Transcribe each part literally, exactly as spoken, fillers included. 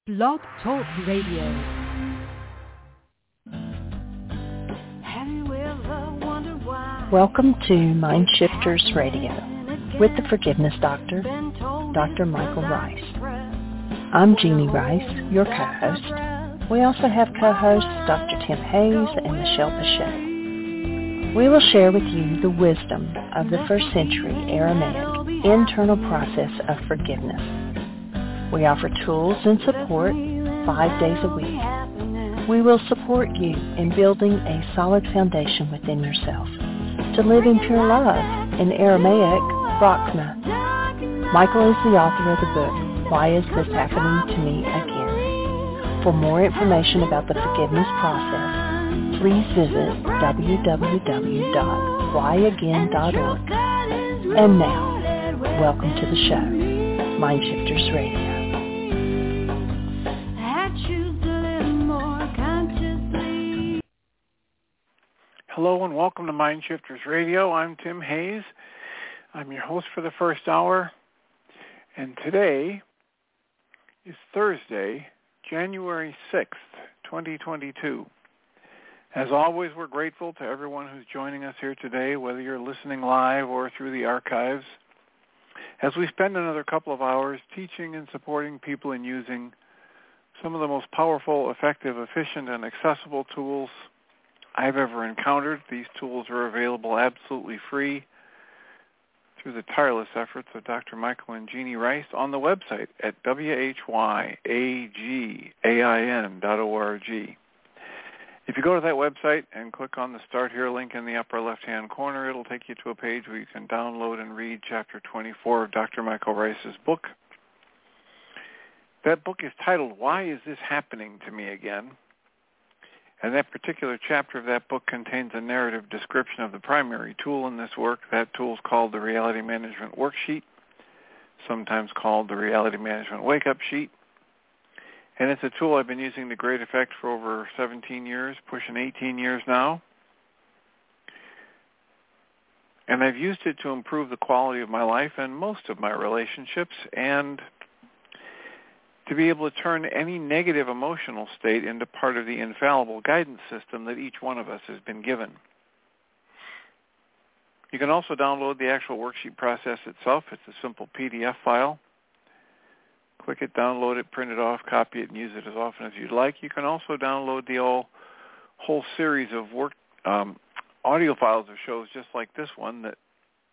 Blog Talk Radio. Welcome to Mind Shifters Radio with the Forgiveness Doctor, Doctor Michael Ryce. I'm Jeannie Ryce, your co-host. We also have co-hosts Doctor Tim Hayes and Michelle Bechet. We will share with you the wisdom of the first century Aramaic internal process of forgiveness. We offer tools and support five days a week. We will support you in building a solid foundation within yourself to live in pure love, in Aramaic, Rachma. Michael is the author of the book, Why Is This Happening to Me Again? For more information about the forgiveness process, please visit w w w dot why again dot org. And now, welcome to the show, Mind Shifters Radio. Hello and welcome to Mind Shifters Radio. I'm Tim Hayes. I'm your host for the first hour. And today is Thursday, January sixth, twenty twenty-two. As always, we're grateful to everyone who's joining us here today, whether you're listening live or through the archives, as we spend another couple of hours teaching and supporting people in using some of the most powerful, effective, efficient, and accessible tools I've ever encountered. These tools are available absolutely free through the tireless efforts of Doctor Michael and Jeannie Ryce on the website at w h y a g a i n dot org. If you go to that website and click on the Start Here link in the upper left-hand corner, it'll take you to a page where you can download and read Chapter twenty-four of Doctor Michael Ryce's book. That book is titled, Why Is This Happening to Me Again? And that particular chapter of that book contains a narrative description of the primary tool in this work. That tool is called the Reality Management Worksheet, sometimes called the Reality Management Wake-Up Sheet. And it's a tool I've been using to great effect for over seventeen years, pushing eighteen years now. And I've used it to improve the quality of my life and most of my relationships, and to be able to turn any negative emotional state into part of the infallible guidance system that each one of us has been given. You can also download the actual worksheet process itself. It's a simple P D F file. Click it, download it, print it off, copy it, and use it as often as you'd like. You can also download the whole, whole series of work um, audio files of shows just like this one that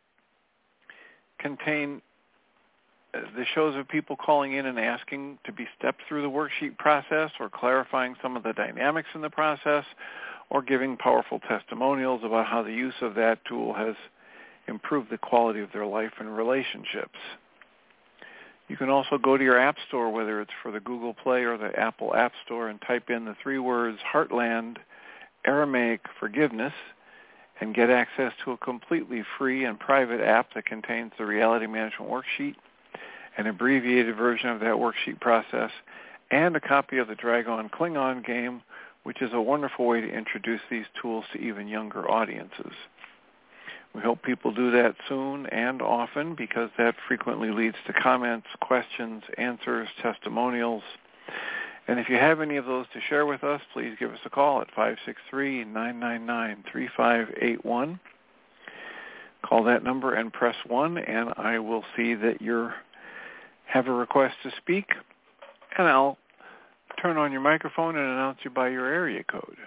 contain the shows of people calling in and asking to be stepped through the worksheet process, or clarifying some of the dynamics in the process, or giving powerful testimonials about how the use of that tool has improved the quality of their life and relationships. You can also go to your app store, whether it's for the Google Play or the Apple App Store, and type in the three words Heartland Aramaic Forgiveness, and get access to a completely free and private app that contains the Reality Management Worksheet, an abbreviated version of that worksheet process, and a copy of the Dragon Klingon game, which is a wonderful way to introduce these tools to even younger audiences. We hope people do that soon and often, because that frequently leads to comments, questions, answers, testimonials. And if you have any of those to share with us, please give us a call at five six three, nine nine nine, three five eight one. Call that number and press one, and I will see that you have a request to speak, and I'll turn on your microphone and announce you by your area code.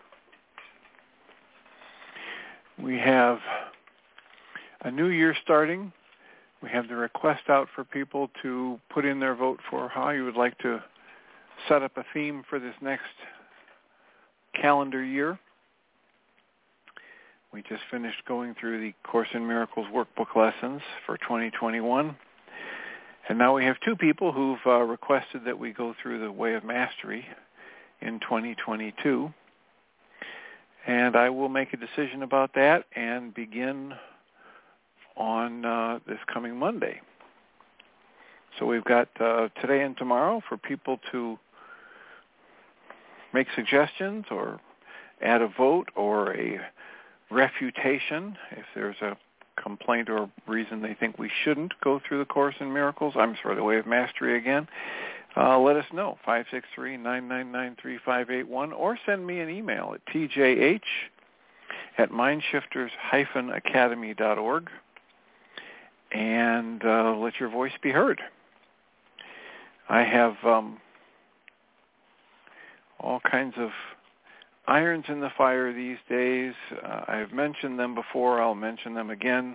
We have a new year starting. We have the request out for people to put in their vote for how you would like to set up a theme for this next calendar year. We just finished going through the Course in Miracles workbook lessons for twenty twenty-one. And now we have two people who've uh, requested that we go through the Way of Mastery in twenty twenty-two. And I will make a decision about that and begin on uh, this coming Monday. So we've got uh, today and tomorrow for people to make suggestions or add a vote or a refutation if there's a complaint or reason they think we shouldn't go through the Course in Miracles. I'm sorry, the Way of Mastery again. uh, let us know, five six three, nine nine nine, three five eight one, or send me an email at t j h at mindshifters dash academy dot org, and uh, let your voice be heard. I have um, all kinds of irons in the fire these days. Uh, I've mentioned them before. I'll mention them again.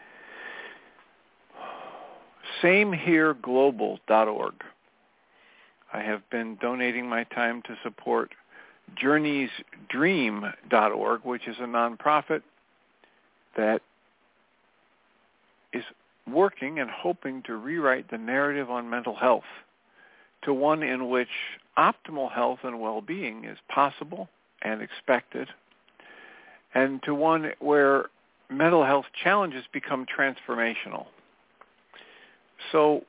same here global dot org. I have been donating my time to support journeys dream dot org, which is a nonprofit that is working and hoping to rewrite the narrative on mental health to one in which optimal health and well-being is possible and expected, and to one where mental health challenges become transformational. So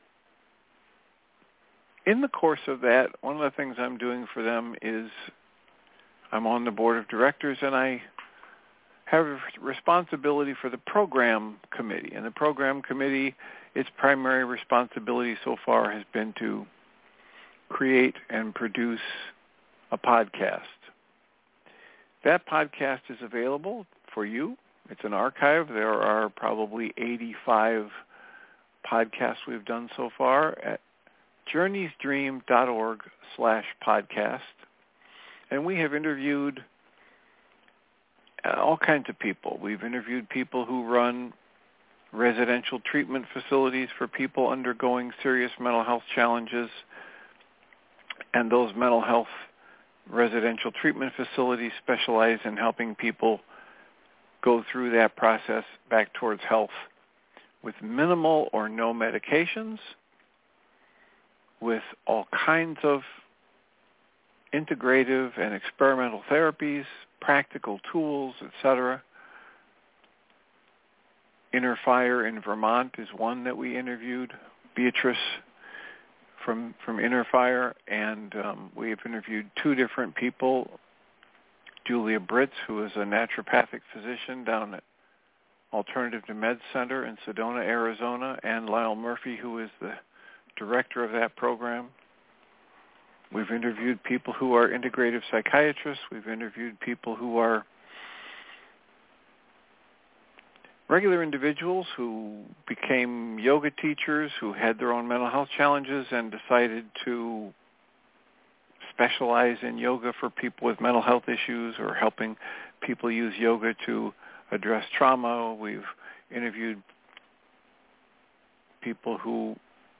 in the course of that, one of the things I'm doing for them is I'm on the board of directors, and I have responsibility for the program committee. And the program committee, its primary responsibility so far has been to create and produce a podcast. That podcast is available for you. It's an archive. There are probably eighty-five podcasts we've done so far at journeys dream dot org slash podcast. And we have interviewed all kinds of people. We've interviewed people who run residential treatment facilities for people undergoing serious mental health challenges, and those mental health residential treatment facilities specialize in helping people go through that process back towards health with minimal or no medications, with all kinds of integrative and experimental therapies, practical tools, et cetera. Inner Fire in Vermont is one that we interviewed, Beatrice from from Inner Fire, and um, we've interviewed two different people, Julia Britz, who is a naturopathic physician down at Alternative to Med Center in Sedona, Arizona, and Lyle Murphy, who is the director of that program. We've interviewed people who are integrative psychiatrists. We've interviewed people who are regular individuals who became yoga teachers, who had their own mental health challenges and decided to specialize in yoga for people with mental health issues or helping people use yoga to address trauma. We've interviewed people who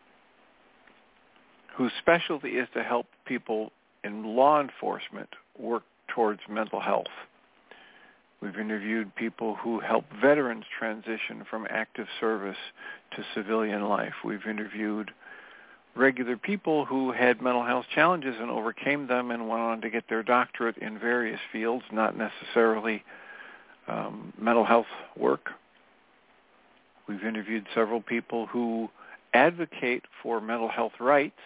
whose specialty is to help people in law enforcement work towards mental health. We've interviewed people who help veterans transition from active service to civilian life. We've interviewed regular people who had mental health challenges and overcame them and went on to get their doctorate in various fields, not necessarily um, mental health work. We've interviewed several people who advocate for mental health rights,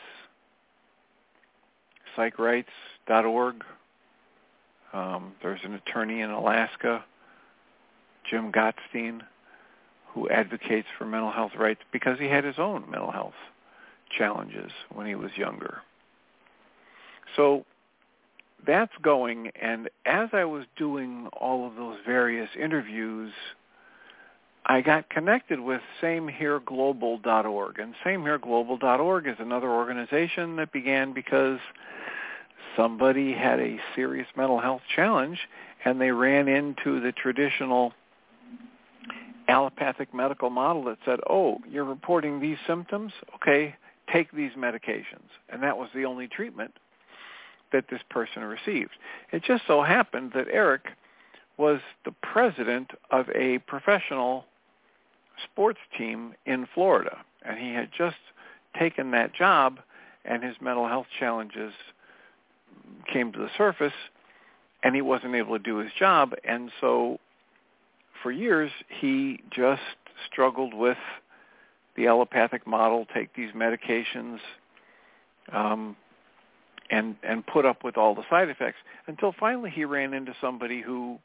psych rights dot org. Um, there's an attorney in Alaska, Jim Gottstein, who advocates for mental health rights because he had his own mental health challenges when he was younger. So that's going, and as I was doing all of those various interviews, I got connected with same here global dot org. And same here global dot org is another organization that began because somebody had a serious mental health challenge, and they ran into the traditional allopathic medical model that said, oh, you're reporting these symptoms? Okay, take these medications. And that was the only treatment that this person received. It just so happened that Eric was the president of a professional sports team in Florida, and he had just taken that job, and his mental health challenges came to the surface, and he wasn't able to do his job. And so for years, he just struggled with the allopathic model, take these medications, um, and and put up with all the side effects, until finally he ran into somebody who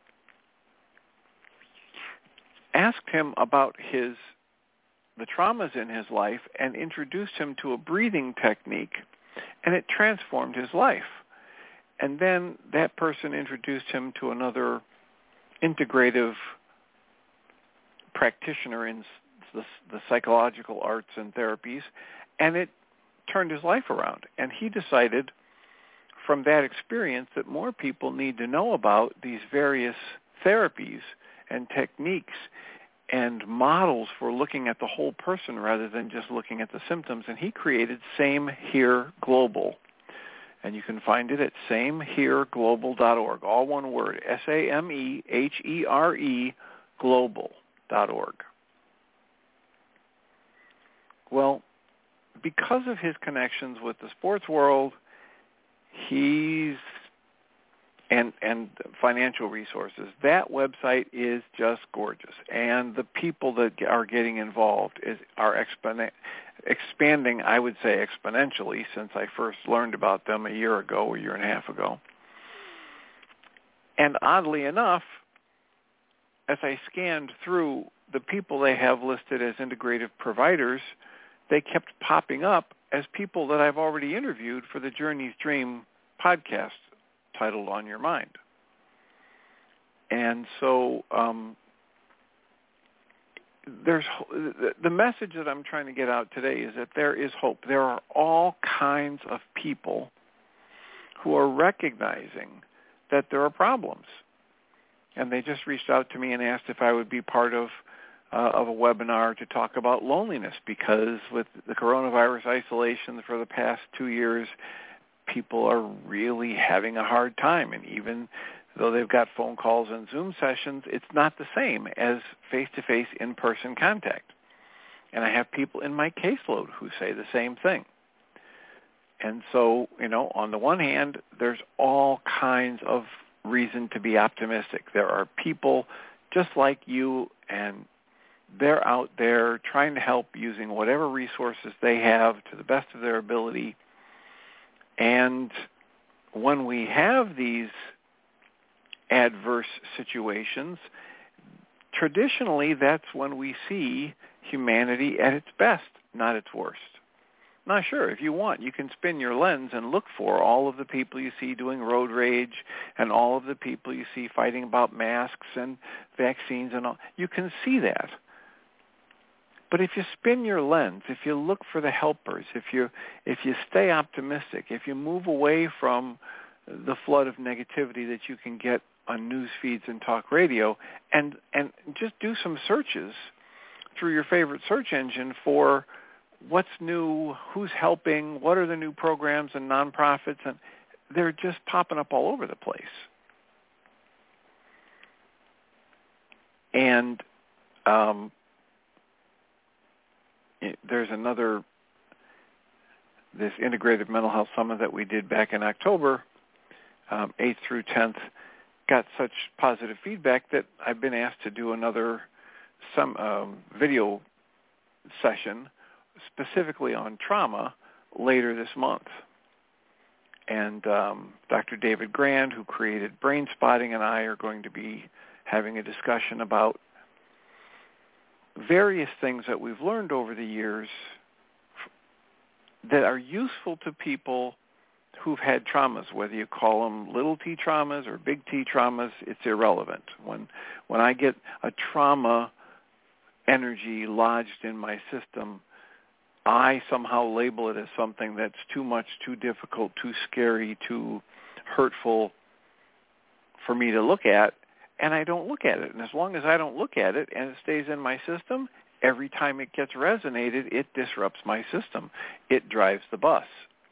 asked him about his the traumas in his life and introduced him to a breathing technique And it transformed his life. And then that person introduced him to another integrative practitioner in the, the psychological arts and therapies, and it turned his life around. And he decided from that experience that more people need to know about these various therapies and techniques and models for looking at the whole person rather than just looking at the symptoms. And he created Same Here Global. And you can find it at same here global dot org, all one word, S A M E H E R E global dot org. Well, because of his connections with the sports world, he's and and financial resources, that website is just gorgeous. And the people that are getting involved is are exponent, expanding, I would say, exponentially since I first learned about them a year ago, a year and a half ago. And oddly enough, as I scanned through the people they have listed as integrative providers, they kept popping up as people that I've already interviewed for the Journey's Dream podcast titled On Your Mind. And so um, there's the message that I'm trying to get out today is that there is hope. There are all kinds of people who are recognizing that there are problems. And they just reached out to me and asked if I would be part of uh, of a webinar to talk about loneliness, because with the coronavirus isolation for the past two years, people are really having a hard time. And even though they've got phone calls and Zoom sessions, it's not the same as face-to-face, in-person contact. And I have people in my caseload who say the same thing. And so, you know, on the one hand, there's all kinds of reason to be optimistic. There are people just like you, and they're out there trying to help using whatever resources they have to the best of their ability. And when we have these adverse situations, traditionally that's when we see humanity at its best, not its worst. Now, sure, if you want, you can spin your lens and look for all of the people you see doing road rage and all of the people you see fighting about masks and vaccines and all. You can see that. But if you spin your lens, if you look for the helpers, if you if you stay optimistic, if you move away from the flood of negativity that you can get on news feeds and talk radio, and, and just do some searches through your favorite search engine for what's new, who's helping, what are the new programs and nonprofits, and they're just popping up all over the place. And um, it, there's another, this Integrative Mental Health Summit that we did back in October, um, eighth through tenth, got such positive feedback that I've been asked to do another some um, video session specifically on trauma later this month. And um, Doctor David Grand, who created Brain Spotting, and I are going to be having a discussion about various things that we've learned over the years that are useful to people who've had traumas, whether you call them little t traumas or big T traumas, it's irrelevant. When when I get a trauma energy lodged in my system, I somehow label it as something that's too much, too difficult, too scary, too hurtful for me to look at, and I don't look at it. And as long as I don't look at it and it stays in my system, every time it gets resonated, it disrupts my system. It drives the bus.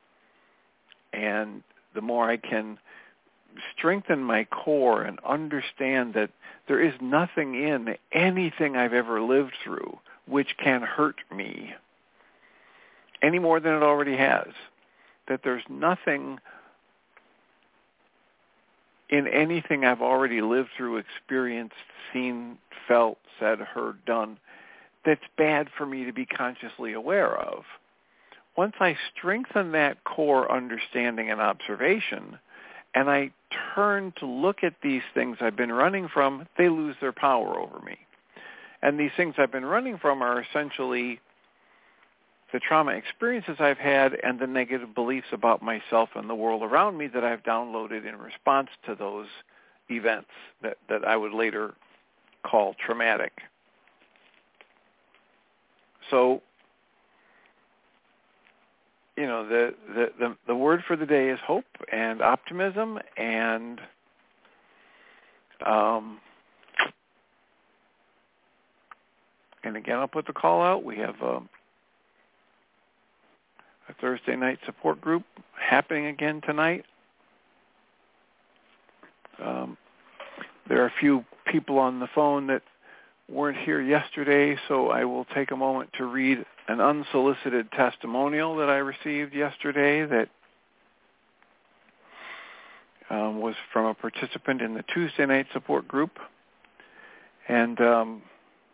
And the more I can strengthen my core and understand that there is nothing in anything I've ever lived through which can hurt me any more than it already has, that there's nothing in anything I've already lived through, experienced, seen, felt, said, heard, done, that's bad for me to be consciously aware of. Once I strengthen that core understanding and observation, and I turn to look at these things I've been running from, they lose their power over me. And these things I've been running from are essentially the trauma experiences I've had and the negative beliefs about myself and the world around me that I've downloaded in response to those events that, that I would later call traumatic. So, you know, the, the, the, the word for the day is hope and optimism, and um, and again, I'll put the call out. We have a, a Thursday night support group happening again tonight. Um, there are a few people on the phone that weren't here yesterday, so I will take a moment to read an unsolicited testimonial that I received yesterday that um, was from a participant in the Tuesday night support group. And um,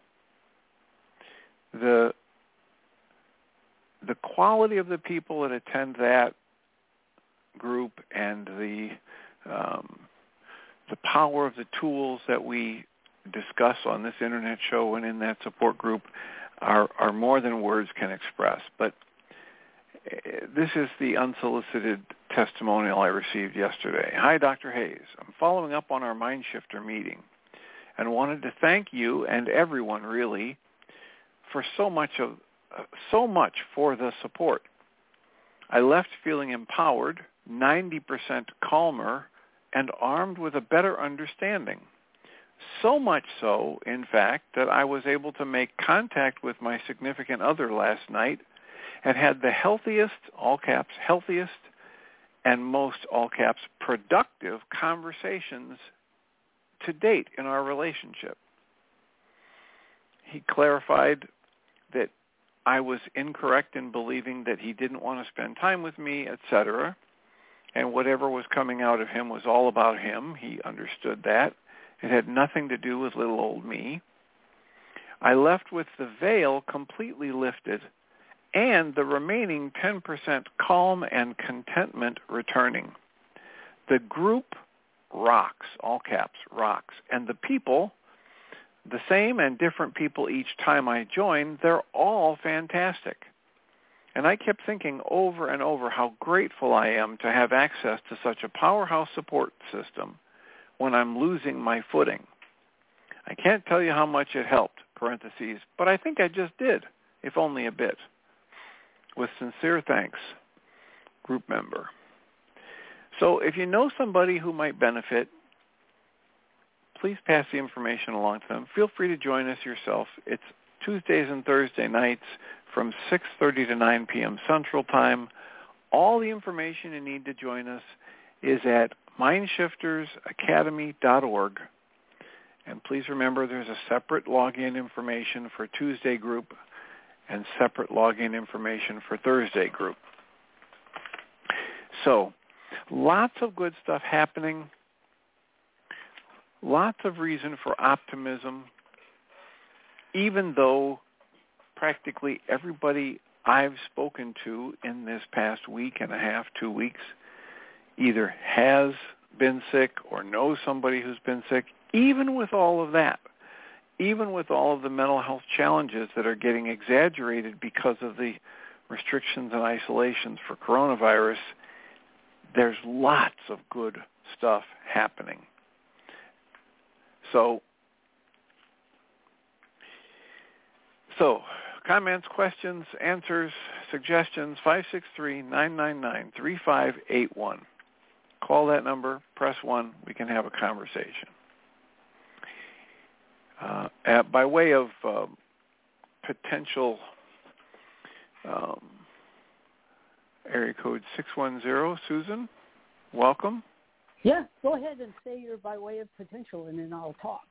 the the quality of the people that attend that group and the um, the power of the tools that we discuss on this internet show and in that support group are, are more than words can express. But this is the unsolicited testimonial I received yesterday. Hi, Doctor Hayes. I'm following up on our Mindshifter meeting and wanted to thank you and everyone really for so much of uh, so much for the support. I left feeling empowered, ninety percent calmer, and armed with a better understanding. So much so, in fact, that I was able to make contact with my significant other last night and had the healthiest, all caps, healthiest, and most, all caps, productive conversations to date in our relationship. He clarified that I was incorrect in believing that he didn't want to spend time with me, et cetera, and whatever was coming out of him was all about him. He understood that. It had nothing to do with little old me. I left with the veil completely lifted and the remaining ten percent calm and contentment returning. The group rocks, all caps, rocks. And the people, the same and different people each time I join, they're all fantastic. And I kept thinking over and over how grateful I am to have access to such a powerhouse support system when I'm losing my footing. I can't tell you how much it helped, parentheses, but I think I just did, if only a bit. With sincere thanks, group member. So if you know somebody who might benefit, please pass the information along to them. Feel free to join us yourself. It's Tuesdays and Thursday nights from six thirty to nine p.m. Central Time. All the information you need to join us is at mindshifter academy dot org. And please remember there's a separate login information for Tuesday group and separate login information for Thursday group. So, lots of good stuff happening. Lots of reason for optimism, even though practically everybody I've spoken to in this past week and a half, two weeks, either has been sick or knows somebody who's been sick. Even with all of that, even with all of the mental health challenges that are getting exaggerated because of the restrictions and isolations for coronavirus, there's lots of good stuff happening. So, so comments, questions, answers, suggestions, five six three, nine nine nine, three five eight one. Call that number, press one, we can have a conversation. Uh, at, by way of uh, potential um, area code six one zero, Susan, welcome. Yeah, go ahead and say your by way of potential, and then I'll talk.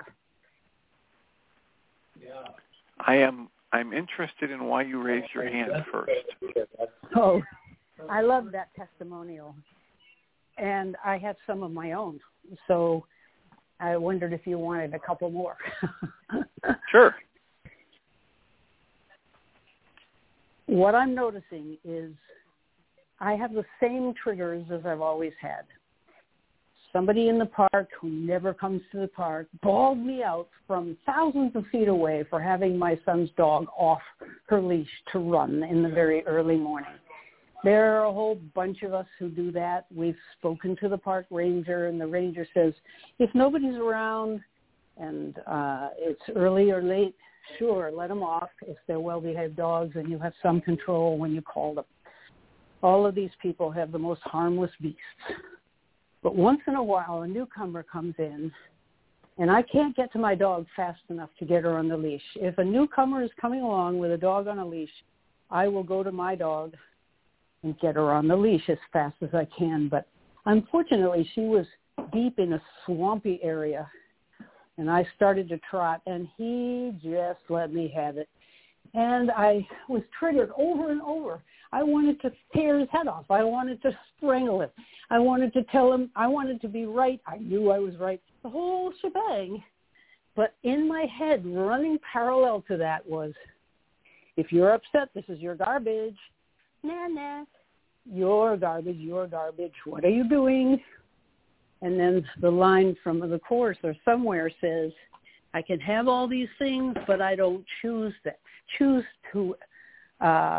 Yeah. I am. I'm interested in why you raised your hand first. Oh, I love that testimonial, and I have some of my own. So I wondered if you wanted a couple more. Sure. What I'm noticing is I have the same triggers as I've always had. somebody in the park who never comes to the park bawled me out from thousands of feet away for having my son's dog off her leash to run in the very early morning. There are a whole bunch of us who do that. We've spoken to the park ranger, and the ranger says, if nobody's around and uh, it's early or late, sure, let them off if they're well-behaved dogs and you have some control when you call them. All of these people have the most harmless beasts. But once in a while, a newcomer comes in, and I can't get to my dog fast enough to get her on the leash. If a newcomer is coming along with a dog on a leash, I will go to my dog and get her on the leash as fast as I can. But unfortunately, she was deep in a swampy area, and I started to trot, and he just let me have it. And I was triggered over and over. I wanted to tear his head off. I wanted to strangle him. I wanted to tell him I wanted to be right. I knew I was right. The whole shebang. But in my head, running parallel to that was, if you're upset, this is your garbage. Nah, nah. Your garbage, your garbage. What are you doing? And then the line from the chorus or somewhere says, I can have all these things, but I don't choose that. Choose to uh,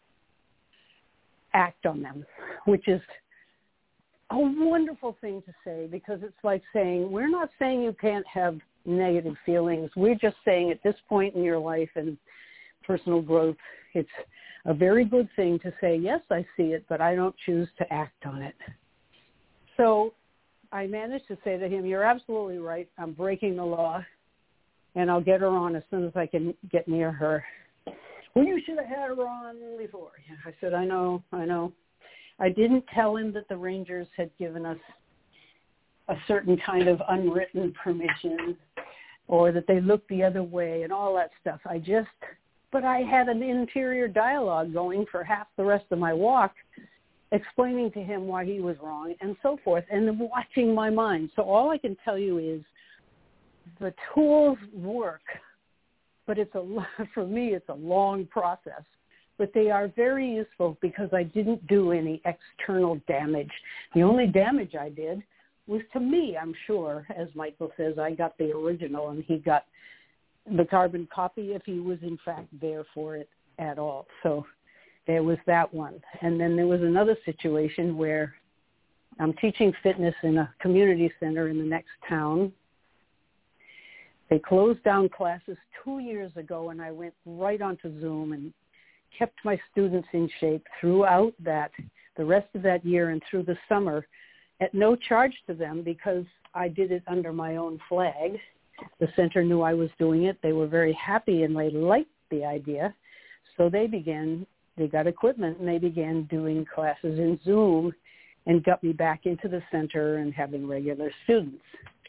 act on them, which is a wonderful thing to say, because it's like saying, we're not saying you can't have negative feelings. We're just saying at this point in your life and personal growth, it's a very good thing to say, yes, I see it, but I don't choose to act on it. So I managed to say to him, you're absolutely right. I'm breaking the law, and I'll get her on as soon as I can get near her. Well, you should have had her on before. I said, I know, I know. I didn't tell him that the Rangers had given us a certain kind of unwritten permission, or that they looked the other way and all that stuff. I just, but I had an interior dialogue going for half the rest of my walk, explaining to him why he was wrong and so forth, and watching my mind. So all I can tell you is the tools work, but it's a, for me, it's a long process. But they are very useful because I didn't do any external damage. The only damage I did was to me, I'm sure. As Michael says, I got the original and he got the carbon copy if he was in fact there for it at all. So there was that one. And then there was another situation where I'm teaching fitness in a community center in the next town. They closed down classes two years ago, and I went right onto Zoom and kept my students in shape throughout that, the rest of that year and through the summer at no charge to them, because I did it under my own flag. The center knew I was doing it. They were very happy and they liked the idea. So they began, they got equipment and they began doing classes in Zoom and got me back into the center and having regular students.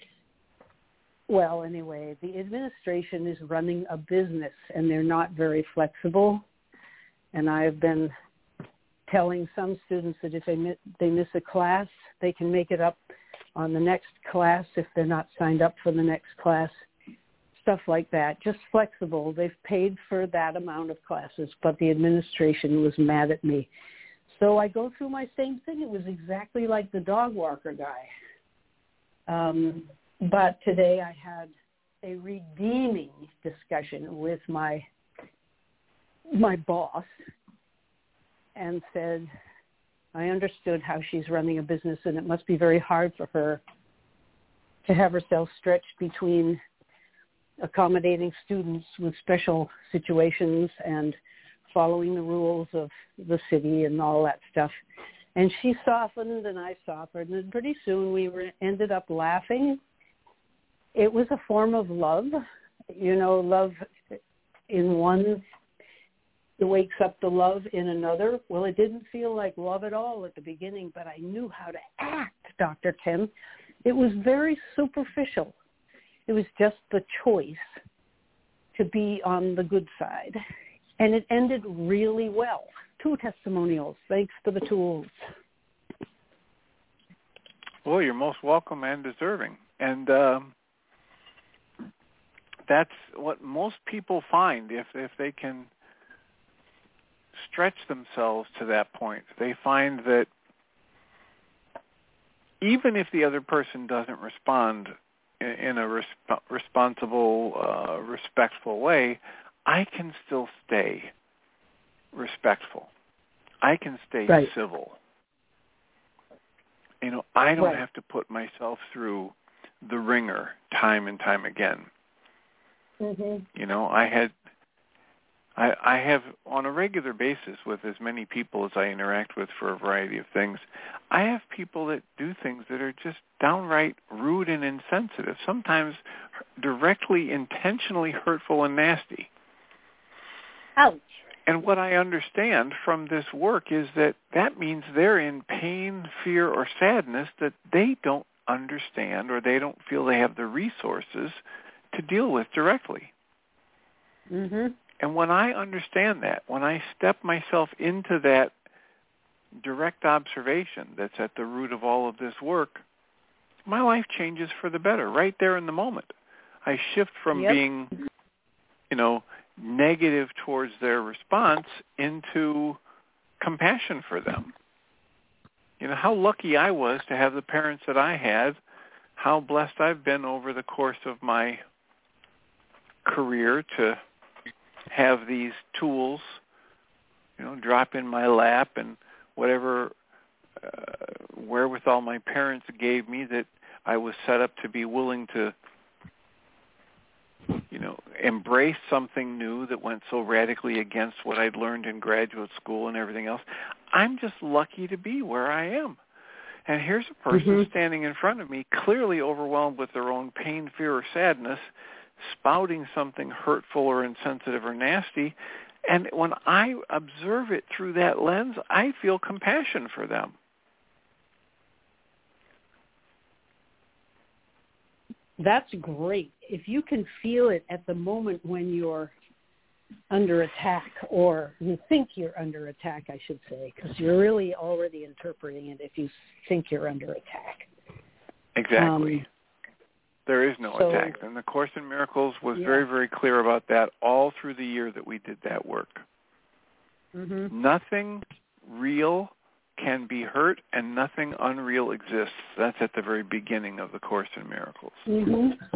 Well, anyway, the administration is running a business and they're not very flexible. And I've been telling some students that if they miss, they miss a class, they can make it up on the next class if they're not signed up for the next class, stuff like that. Just flexible. They've paid for that amount of classes, but the administration was mad at me. So I go through my same thing. It was exactly like the dog walker guy. Um, but today I had a redeeming discussion with my my boss and said, I understood how she's running a business and it must be very hard for her to have herself stretched between accommodating students with special situations and following the rules of the city and all that stuff. And she softened and I softened, and pretty soon we were, ended up laughing. It was a form of love, you know, love in one. It wakes up the love in another. Well, it didn't feel like love at all at the beginning, but I knew how to act, Doctor Kim. It was very superficial. It was just the choice to be on the good side. And it ended really well. Two testimonials. Thanks for the tools. Well, you're most welcome and deserving. And um, that's what most people find if, if they can stretch themselves to that point. They find that even if the other person doesn't respond in, in a resp- responsible, uh, respectful way, I can still stay respectful. I can stay right. civil. You know, I don't right. have to put myself through the ringer time and time again. Mm-hmm. You know, I had, I, I have on a regular basis with as many people as I interact with for a variety of things, I have people that do things that are just downright rude and insensitive, sometimes directly, intentionally hurtful and nasty. Ouch. And what I understand from this work is that that means they're in pain, fear, or sadness that they don't understand or they don't feel they have the resources to deal with directly. Mm-hmm. And when I understand that, when I step myself into that direct observation that's at the root of all of this work, my life changes for the better right there in the moment. I shift from Yep. being, you know, negative towards their response into compassion for them. You know, how lucky I was to have the parents that I had, how blessed I've been over the course of my career to have these tools, you know, drop in my lap and whatever uh, wherewithal my parents gave me that I was set up to be willing to, you know, embrace something new that went so radically against what I'd learned in graduate school and everything else. I'm just lucky to be where I am. And here's a person mm-hmm. standing in front of me, clearly overwhelmed with their own pain, fear, or sadness, spouting something hurtful or insensitive or nasty. And when I observe it through that lens, I feel compassion for them. That's great. If you can feel it at the moment when you're under attack, or you think you're under attack, I should say, because you're really already interpreting it if you think you're under attack. Exactly. Um, there is no so, attack. And the Course in Miracles was yeah. very, very clear about that all through the year that we did that work. Mm-hmm. Nothing real can be hurt, and nothing unreal exists. That's at the very beginning of the Course in Miracles. Mm-hmm.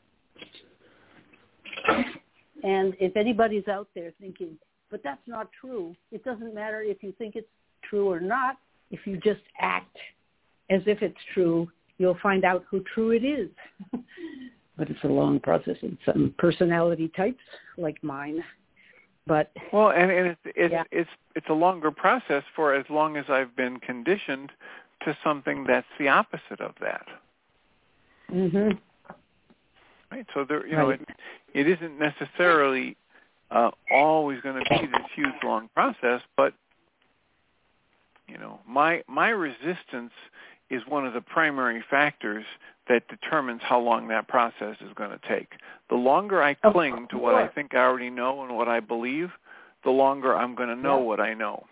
And if anybody's out there thinking, but that's not true, it doesn't matter if you think it's true or not. If you just act as if it's true, you'll find out who true it is. But it's a long process in some personality types like mine. But well, and, and it's it's, yeah. it's it's a longer process for as long as I've been conditioned to something that's the opposite of that. Mm-hmm. Right. So there, you know, right. it, it isn't necessarily uh, always going to be this huge long process, but you know, my my resistance is one of the primary factors that determines how long that process is going to take. The longer I cling to what I think I already know and what I believe, the longer I'm going to know yep. what I know.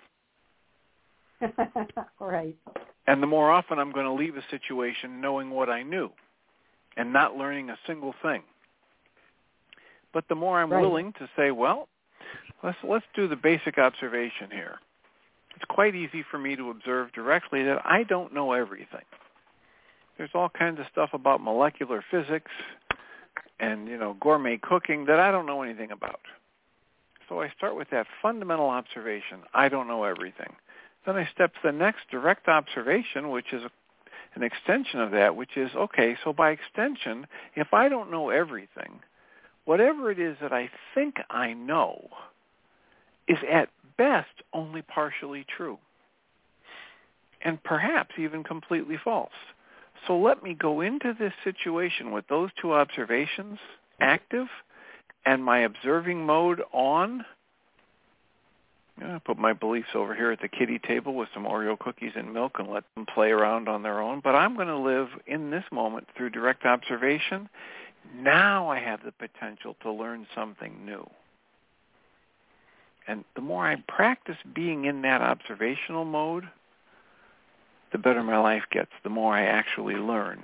Right. And the more often I'm going to leave a situation knowing what I knew and not learning a single thing. But the more I'm right. willing to say, well, let's let's do the basic observation here. It's quite easy for me to observe directly that I don't know everything. There's all kinds of stuff about molecular physics and, you know, gourmet cooking that I don't know anything about. So I start with that fundamental observation. I don't know everything. Then I step to the next direct observation, which is a, an extension of that, which is, okay, so by extension, if I don't know everything, whatever it is that I think I know is at best only partially true, and perhaps even completely false. So let me go into this situation with those two observations active and my observing mode on. I put my beliefs over here at the kiddie table with some Oreo cookies and milk and let them play around on their own. But I'm going to live in this moment through direct observation. Now I have the potential to learn something new. And the more I practice being in that observational mode, the better my life gets, the more I actually learn.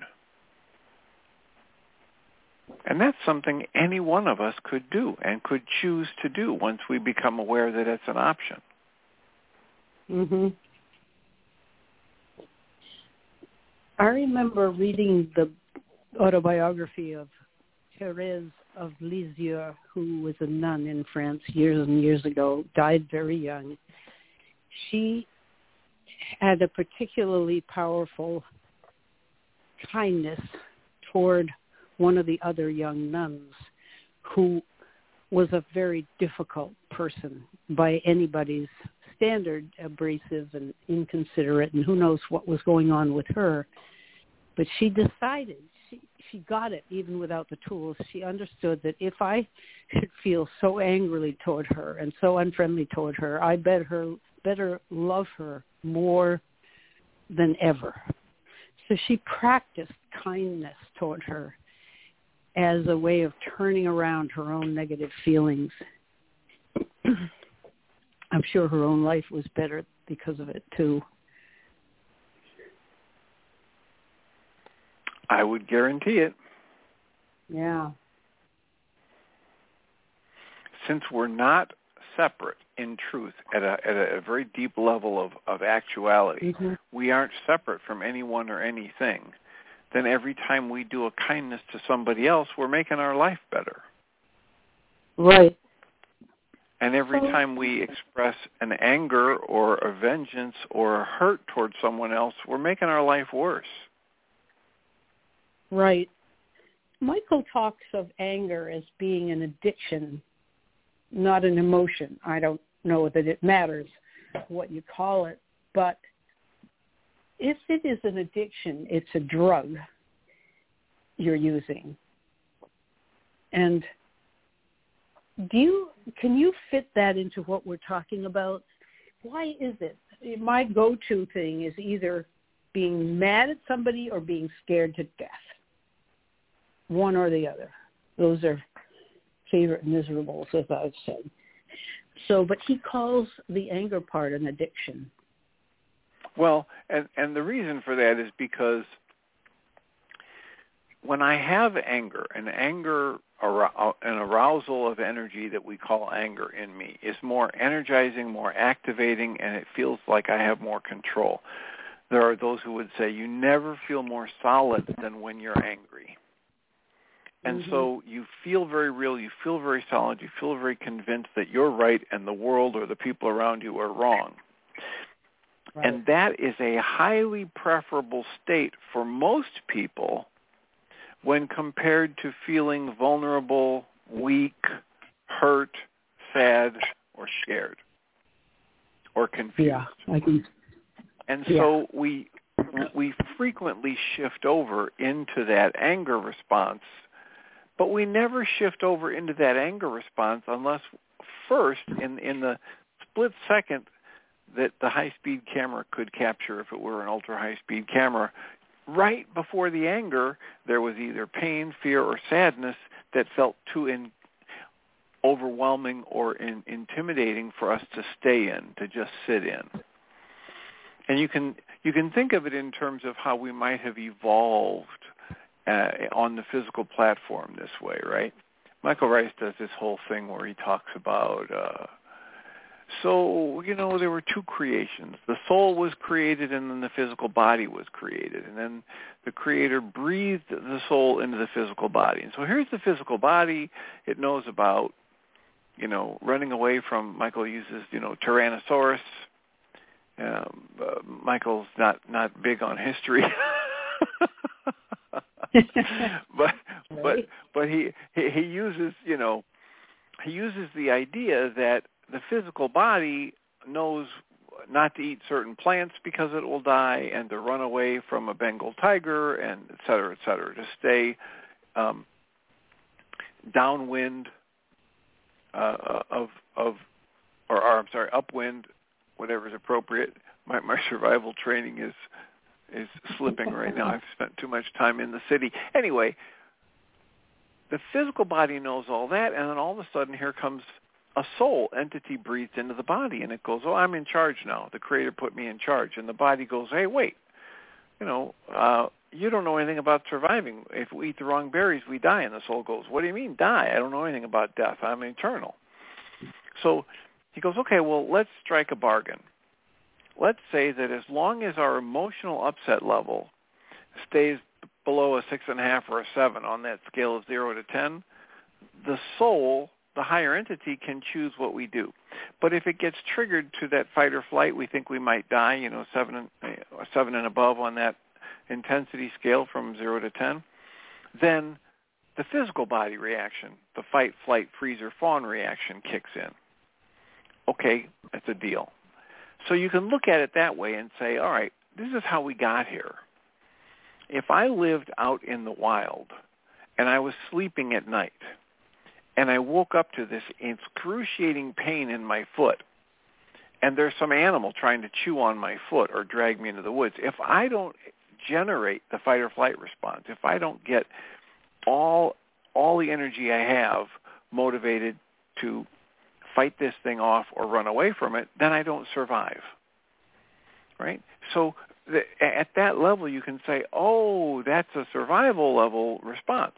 And that's something any one of us could do and could choose to do once we become aware that it's an option. Mm-hmm. I remember reading the autobiography of Thérèse of Lisieux, who was a nun in France years and years ago, died very young. She had a particularly powerful kindness toward one of the other young nuns who was a very difficult person by anybody's standard, abrasive and inconsiderate, and who knows what was going on with her. But she decided, she, she got it even without the tools. She understood that if I should feel so angrily toward her and so unfriendly toward her, I better, better love her more than ever. So she practiced kindness toward her as a way of turning around her own negative feelings. I'm sure her own life was better because of it, too. I would guarantee it. Yeah. Since we're not separate in truth at a, at a very deep level of, of actuality, mm-hmm. we aren't separate from anyone or anything, then every time we do a kindness to somebody else, we're making our life better. Right. And every time we express an anger or a vengeance or a hurt towards someone else, we're making our life worse. Right. Michael talks of anger as being an addiction, not an emotion. I don't know that it matters what you call it, but if it is an addiction, it's a drug you're using. And do you, can you fit that into what we're talking about? Why is it? My go-to thing is either being mad at somebody or being scared to death. One or the other. Those are favorite miserables, as I've said. So, but he calls the anger part an addiction. Well, and, and the reason for that is because when I have anger, an anger, an arousal of energy that we call anger in me is more energizing, more activating, and it feels like I have more control. There are those who would say you never feel more solid than when you're angry. And mm-hmm. so you feel very real, you feel very solid, you feel very convinced that you're right and the world or the people around you are wrong. Right. And that is a highly preferable state for most people when compared to feeling vulnerable, weak, hurt, sad, or scared, or confused. Yeah, I can. And so yeah. we we frequently shift over into that anger response, but we never shift over into that anger response unless first, in in the split second that the high-speed camera could capture, if it were an ultra-high-speed camera, right before the anger, there was either pain, fear, or sadness that felt too in, overwhelming or in, intimidating for us to stay in, to just sit in. And you can you can think of it in terms of how we might have evolved uh, on the physical platform this way, right? Michael Rice does this whole thing where he talks about, uh, so, you know, there were two creations. The soul was created and then the physical body was created. And then the Creator breathed the soul into the physical body. And so here's the physical body. It knows about, you know, running away from, Michael uses, you know, Tyrannosaurus. Um, uh, Michael's not, not big on history. but but but he, he he uses, you know, he uses the idea that the physical body knows not to eat certain plants because it will die, and to run away from a Bengal tiger, and et cetera, et cetera, to stay um, downwind uh, of of or, or I'm sorry, upwind, whatever is appropriate. My my survival training is is slipping right now. I've spent too much time in the city. Anyway, the physical body knows all that, and then all of a sudden here comes a soul entity breathed into the body, and it goes, oh, I'm in charge now. The Creator put me in charge. And the body goes, hey, wait, you know, uh, you don't know anything about surviving. If we eat the wrong berries, we die. And the soul goes, what do you mean die? I don't know anything about death. I'm eternal. So he goes, okay, well, let's strike a bargain. Let's say that as long as our emotional upset level stays below a six and a half or a seven on that scale of zero to ten, the soul, the higher entity, can choose what we do. But if it gets triggered to that fight or flight, we think we might die, you know, seven and, uh, seven and above on that intensity scale from zero to ten, then the physical body reaction, the fight, flight, freeze, or fawn reaction kicks in. Okay, that's a deal. So you can look at it that way and say, all right, this is how we got here. If I lived out in the wild and I was sleeping at night and I woke up to this excruciating pain in my foot and there's some animal trying to chew on my foot or drag me into the woods, if I don't generate the fight or flight response, if I don't get all all the energy I have motivated to fight this thing off or run away from it, then I don't survive, right? So the, at that level, you can say, oh, that's a survival level response.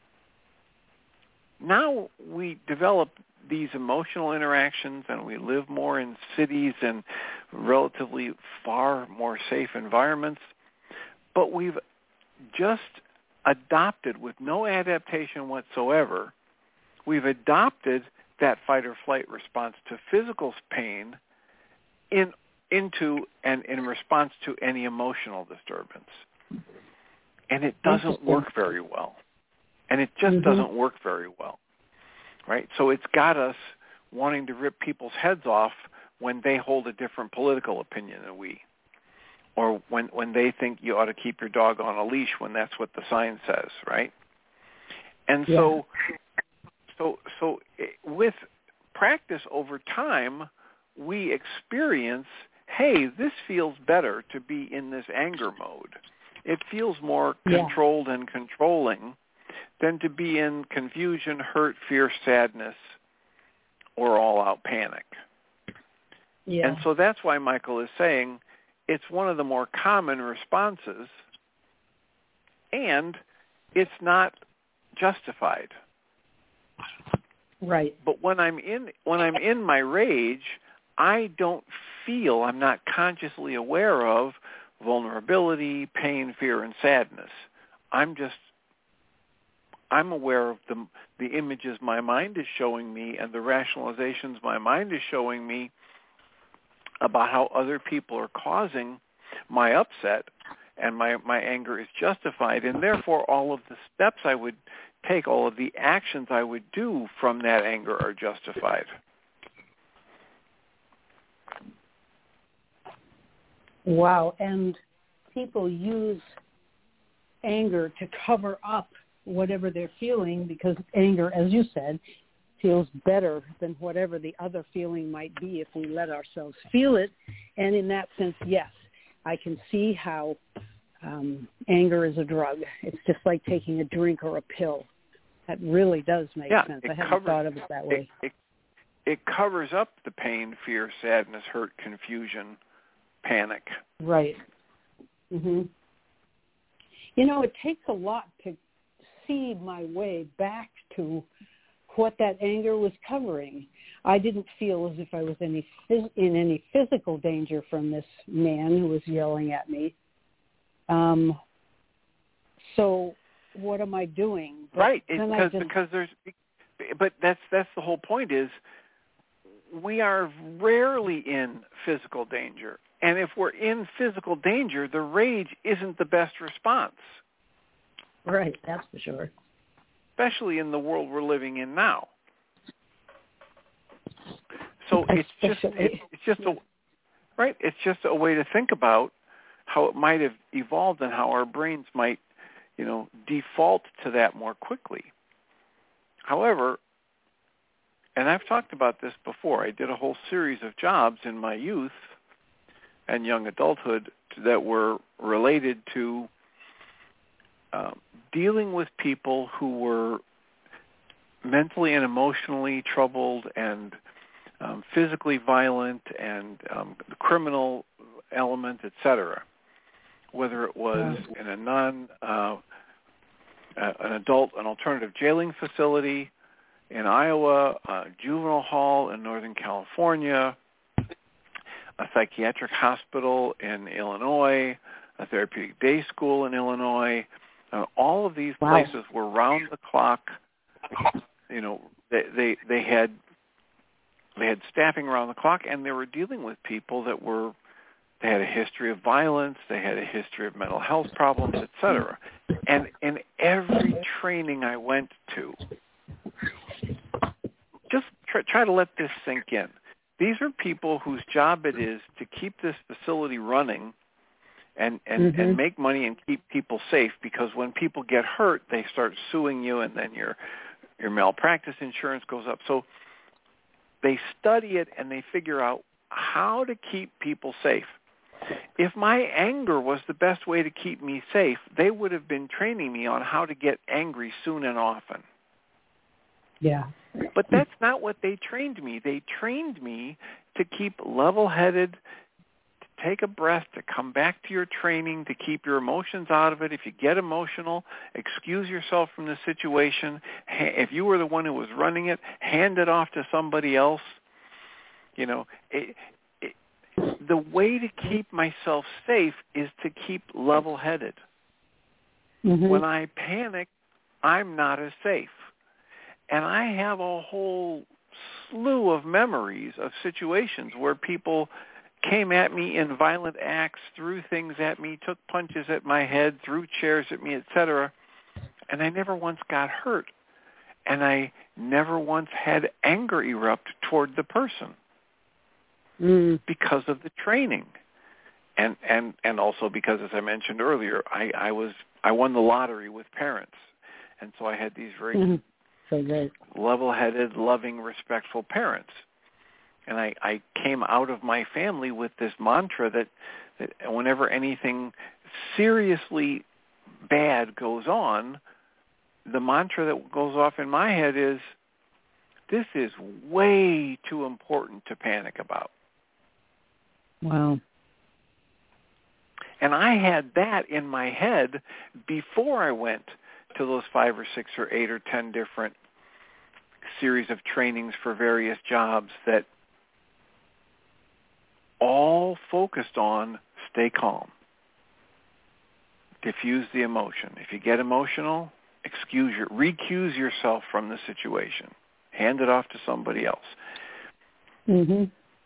Now we develop these emotional interactions and we live more in cities and relatively far more safe environments, but we've just adopted, with no adaptation whatsoever, we've adopted that fight or flight response to physical pain in into and in response to any emotional disturbance. And it doesn't work very well. And it just mm-hmm. doesn't work very well, right? So it's got us wanting to rip people's heads off when they hold a different political opinion than we, or when, when they think you ought to keep your dog on a leash when that's what the sign says, right? And yeah. so so so with practice over time, we experience, hey, this feels better to be in this anger mode. It feels more yeah. controlled and controlling than to be in confusion, hurt, fear, sadness, or all-out panic. Yeah. And so that's why Michael is saying it's one of the more common responses, and it's not justified. Right. But when I'm in when I'm in my rage, I don't feel, I'm not consciously aware of vulnerability, pain, fear, and sadness. I'm just I'm aware of the the images my mind is showing me and the rationalizations my mind is showing me about how other people are causing my upset, and my, my anger is justified, and therefore all of the steps I would take, all of the actions I would do from that anger are justified. Wow, and people use anger to cover up whatever they're feeling, because anger, as you said, feels better than whatever the other feeling might be if we let ourselves feel it. And in that sense, yes, I can see how um, anger is a drug. It's just like taking a drink or a pill. That really does make yeah, sense. I haven't covers, thought of it that way. It, it, it covers up the pain, fear, sadness, hurt, confusion, panic. Right. Mm-hmm. You know, it takes a lot to see my way back to what that anger was covering. I didn't feel as if I was any phys- in any physical danger from this man who was yelling at me. Um, so what am I doing? But right, it, because just... because there's, but that's that's the whole point is we are rarely in physical danger, and if we're in physical danger, the rage isn't the best response. Right, that's for sure. Especially in the world we're living in now. So it's just it's, it's just a right. It's just a way to think about how it might have evolved and how our brains might, you know, default to that more quickly. However, and I've talked about this before, I did a whole series of jobs in my youth and young adulthood that were related to uh, dealing with people who were mentally and emotionally troubled and um, physically violent and um, the criminal element, et cetera. Whether it was in a non, uh, uh, an adult, an alternative jailing facility in Iowa, a juvenile hall in Northern California, a psychiatric hospital in Illinois, a therapeutic day school in Illinois. Uh, all of these Wow. places were round the clock. You know, they, they they had they had staffing around the clock, and they were dealing with people that were they had a history of violence, they had a history of mental health problems, et cetera. And in every training I went to, just try, try to let this sink in. These are people whose job it is to keep this facility running and, and, mm-hmm. and make money and keep people safe, because when people get hurt, they start suing you, and then your your malpractice insurance goes up. So they study it, and they figure out how to keep people safe. If my anger was the best way to keep me safe, they would have been training me on how to get angry soon and often. Yeah. But that's not what they trained me. They trained me to keep level-headed, to take a breath, to come back to your training, to keep your emotions out of it. If you get emotional, excuse yourself from the situation. If you were the one who was running it, hand it off to somebody else. You know, it, it, the way to keep myself safe is to keep level-headed. Mm-hmm. When I panic, I'm not as safe. And I have a whole slew of memories of situations where people came at me in violent acts, threw things at me, took punches at my head, threw chairs at me, et cetera, and I never once got hurt. And I never once had anger erupt toward the person mm. because of the training. And, and, and also because, as I mentioned earlier, I, I was I won the lottery with parents. And so I had these very mm-hmm. so great. level-headed, loving, respectful parents. And I, I came out of my family with this mantra that, that whenever anything seriously bad goes on, the mantra that goes off in my head is, this is way too important to panic about. Wow. And I had that in my head before I went to those five or six or eight or ten different series of trainings for various jobs that all focused on stay calm, diffuse the emotion. If you get emotional, excuse your, recuse yourself from the situation. Hand it off to somebody else. Mm-hmm.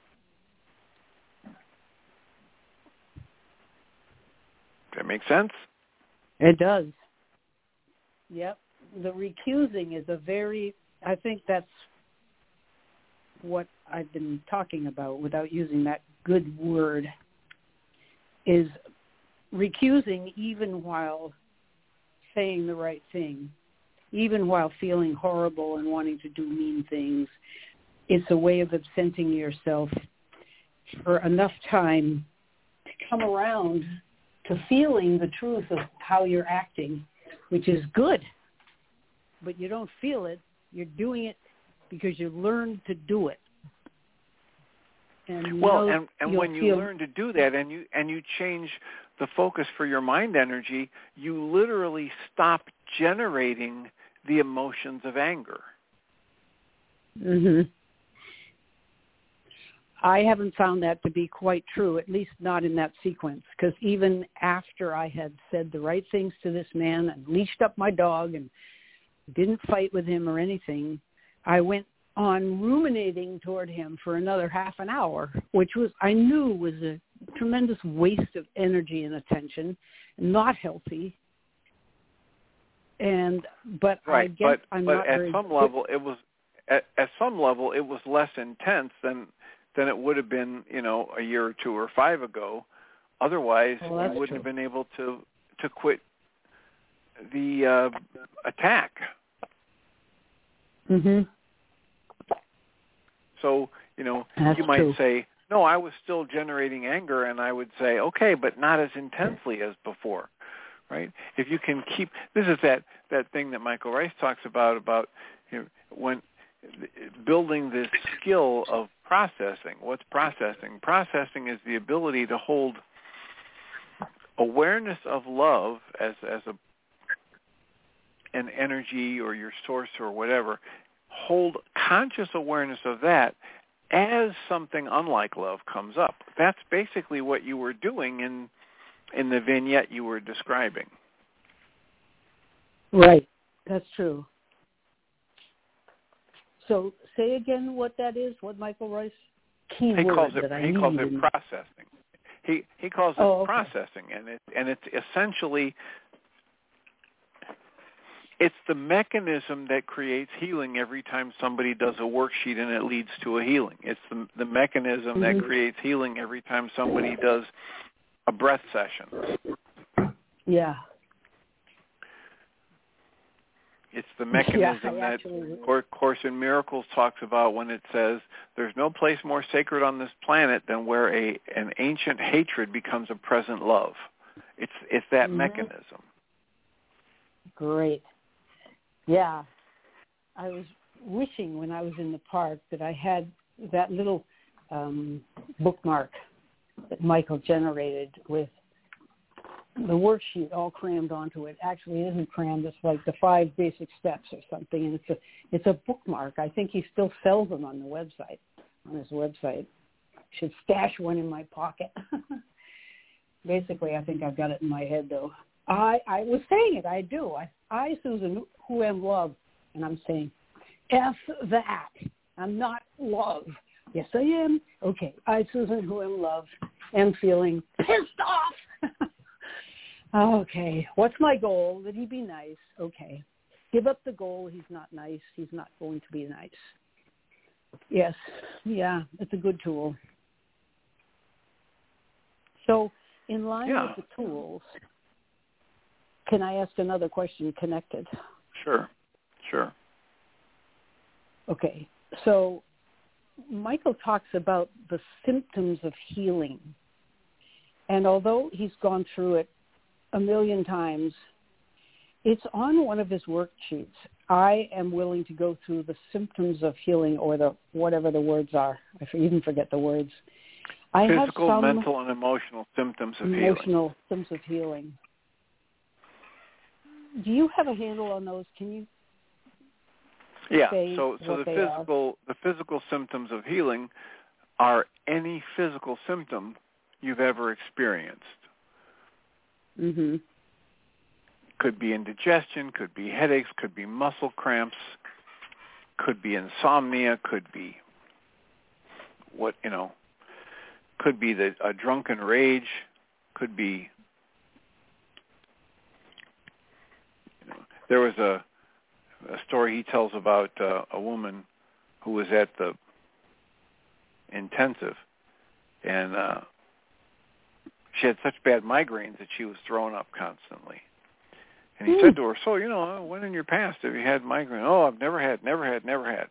Does that make sense? It does. Yep. The recusing is a very, I think that's what I've been talking about without using that good word, is recusing even while saying the right thing, even while feeling horrible and wanting to do mean things. It's a way of absenting yourself for enough time to come around to feeling the truth of how you're acting, which is good, but you don't feel it. You're doing it because you learned to do it. And you well, know and, and when you feel... learn to do that and you and you change the focus for your mind energy, you literally stop generating the emotions of anger. Mm-hmm. I haven't found that to be quite true, at least not in that sequence, because even after I had said the right things to this man and leashed up my dog and didn't fight with him or anything, I went on ruminating toward him for another half an hour, which was I knew was a tremendous waste of energy and attention, not healthy. And but right, I guess but, I'm but not at very some quick. level it was at, at some level it was less intense than than it would have been, you know, a year or two or five ago. Otherwise, well, you wouldn't true. have been able to to quit the uh, attack. Mhm. So, you know, That's you might true. say, no, I was still generating anger, and I would say, okay, but not as intensely as before, right? If you can keep, this is that, that thing that Michael Rice talks about, about you know, when building this skill of processing. What's processing? Processing is the ability to hold awareness of love as, as a an energy or your source or whatever, hold conscious awareness of that as something unlike love comes up. That's basically what you were doing in in the vignette you were describing. Right. That's true. So say again what that is, what Michael Rice key he word calls it that I he calls need. it processing. He he calls it oh, okay. processing, and it and it's essentially it's the mechanism that creates healing every time somebody does a worksheet and it leads to a healing. It's the the mechanism mm-hmm. that creates healing every time somebody does a breath session. Yeah. It's the mechanism yeah, that actually... Course in Miracles talks about when it says there's no place more sacred on this planet than where a an ancient hatred becomes a present love. It's it's that mm-hmm. mechanism. Great. Yeah. I was wishing when I was in the park that I had that little um, bookmark that Michael generated with the worksheet all crammed onto it. Actually, it isn't crammed. It's like the five basic steps or something, and it's a it's a bookmark. I think he still sells them on the website, on his website. Should stash one in my pocket. Basically, I think I've got it in my head, though. I I was saying it. I do. I, I Susan, who am love, and I'm saying, F that. I'm not love. Yes, I am. Okay, I, Susan, who am love, am feeling pissed off. Okay, what's my goal? That he be nice. Okay. Give up the goal. He's not nice. He's not going to be nice. Yes. Yeah, it's a good tool. So in line yeah. with the tools, can I ask another question connected? Sure. Sure. Okay. So Michael talks about the symptoms of healing. And although he's gone through it a million times, it's on one of his worksheets. I am willing to go through the symptoms of healing, or the whatever the words are. I even forget the words. I Physical, have some mental, and emotional symptoms of emotional healing. Emotional symptoms of healing. Do you have a handle on those? Can you? Yeah. Say so, so the what they physical, are? the physical symptoms of healing are any physical symptom you've ever experienced. Mm-hmm. Could be indigestion, could be headaches, could be muscle cramps, could be insomnia, could be what, you know, could be the, a drunken rage, could be, you know, there was a, a story he tells about uh, a woman who was at the intensive, and uh, she had such bad migraines that she was throwing up constantly. And he mm. said to her, so, you know, when in your past have you had migraine? Oh, I've never had, never had, never had.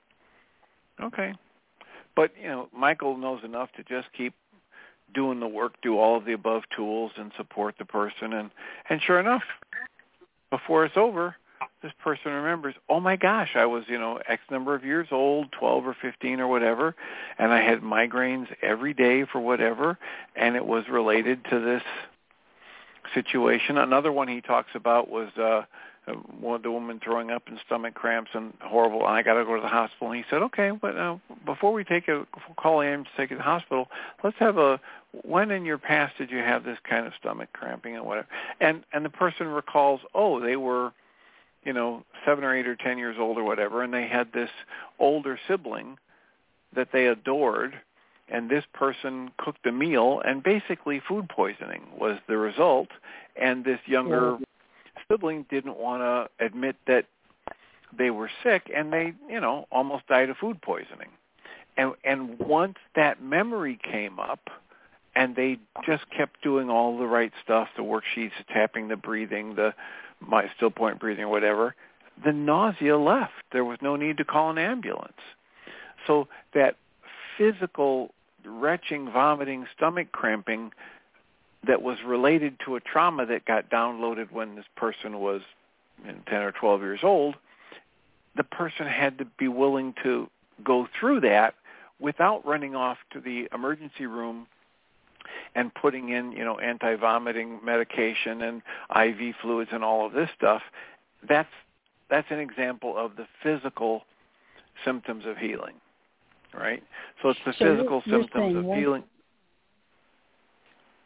Okay. But, you know, Michael knows enough to just keep doing the work, do all of the above tools and support the person. And, and sure enough, before it's over, this person remembers, oh, my gosh, I was, you know, X number of years old, twelve or fifteen or whatever, and I had migraines every day for whatever, and it was related to this situation. Another one he talks about was uh, one, the woman throwing up and stomach cramps and horrible, and I got to go to the hospital. And he said, okay, but uh, before we take a call in to take it to the hospital, let's have a, when in your past did you have this kind of stomach cramping and whatever? And, and the person recalls, oh, they were, you know, seven or eight or ten years old or whatever, and they had this older sibling that they adored, and this person cooked a meal, and basically food poisoning was the result, and this younger yeah. sibling didn't want to admit that they were sick, and they, you know, almost died of food poisoning. And, and once that memory came up, and they just kept doing all the right stuff, the worksheets, the tapping, the breathing, the my still point breathing or whatever, the nausea left. There was no need to call an ambulance. So that physical retching, vomiting, stomach cramping that was related to a trauma that got downloaded when this person was ten or twelve years old, the person had to be willing to go through that without running off to the emergency room and putting in, you know, anti-vomiting medication and I V fluids and all of this stuff. That's that's an example of the physical symptoms of healing, right? So it's the so physical you're, symptoms you're of once, healing.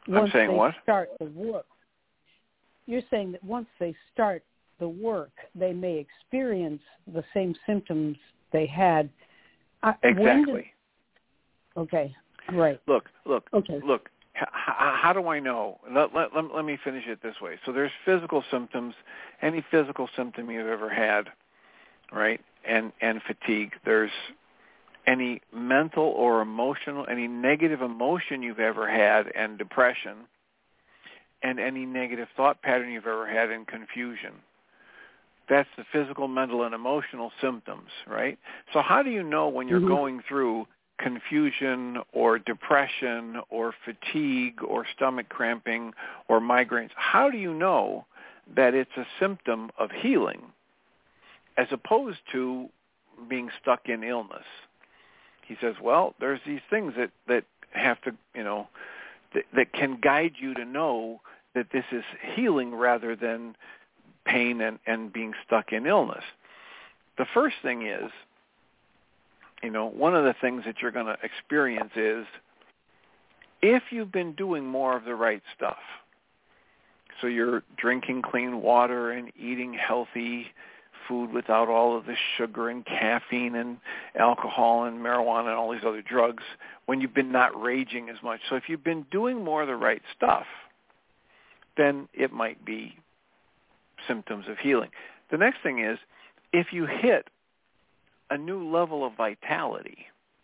once I'm saying they what? start the work, you're saying that once they start the work, they may experience the same symptoms they had. Uh, exactly. Did, okay, right. Look, look, okay. look. H- how do I know? Let, let, let, let me finish it this way. So there's physical symptoms, any physical symptom you've ever had, right? And and fatigue. There's any mental or emotional, any negative emotion you've ever had, and depression, and any negative thought pattern you've ever had, and confusion. That's the physical, mental, and emotional symptoms, right? So how do you know when you're mm-hmm. going through confusion or depression or fatigue or stomach cramping or migraines? How do you know that it's a symptom of healing as opposed to being stuck in illness? He says, well, there's these things that, that have to, you know, that, that can guide you to know that this is healing rather than pain and, and being stuck in illness. The first thing is, you know, one of the things that you're going to experience is if you've been doing more of the right stuff, so you're drinking clean water and eating healthy food without all of the sugar and caffeine and alcohol and marijuana and all these other drugs, when you've been not raging as much. So if you've been doing more of the right stuff, then it might be symptoms of healing. The next thing is, if you hit a new level of vitality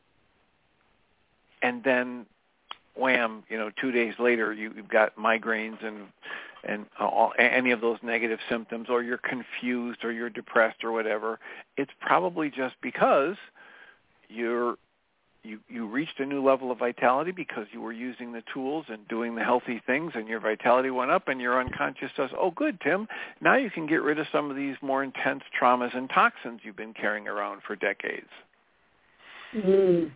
and then wham, you know, two days later you, you've got migraines and and all, any of those negative symptoms, or you're confused or you're depressed or whatever, it's probably just because you're you you reached a new level of vitality because you were using the tools and doing the healthy things, and your vitality went up, and your unconscious says, oh, good, Tim, now you can get rid of some of these more intense traumas and toxins you've been carrying around for decades. Mm.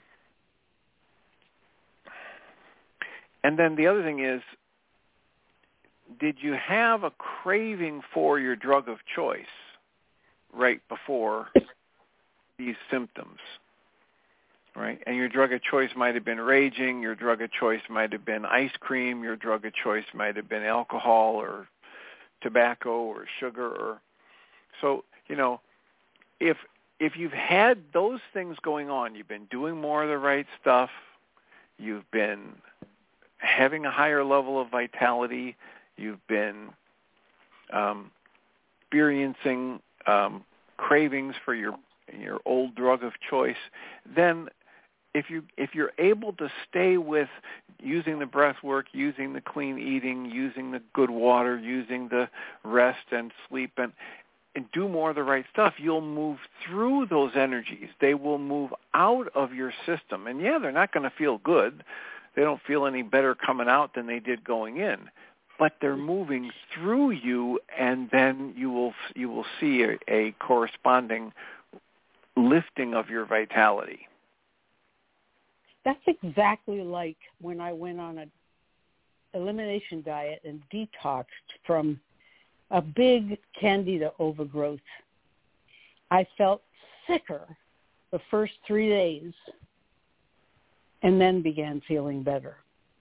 And then the other thing is, did you have a craving for your drug of choice right before these symptoms? Right? And your drug of choice might have been raging, your drug of choice might have been ice cream, your drug of choice might have been alcohol or tobacco or sugar. Or so, you know, if if you've had those things going on, you've been doing more of the right stuff, you've been having a higher level of vitality, you've been um, experiencing um, cravings for your your old drug of choice, then if you if you're able to stay with using the breath work, using the clean eating, using the good water, using the rest and sleep, and and do more of the right stuff, you'll move through those energies. They will move out of your system. And yeah, they're not going to feel good. They don't feel any better coming out than they did going in. But they're moving through you, and then you will you will see a, a corresponding lifting of your vitality. That's exactly like when I went on an elimination diet and detoxed from a big candida overgrowth. I felt sicker the first three days and then began feeling better.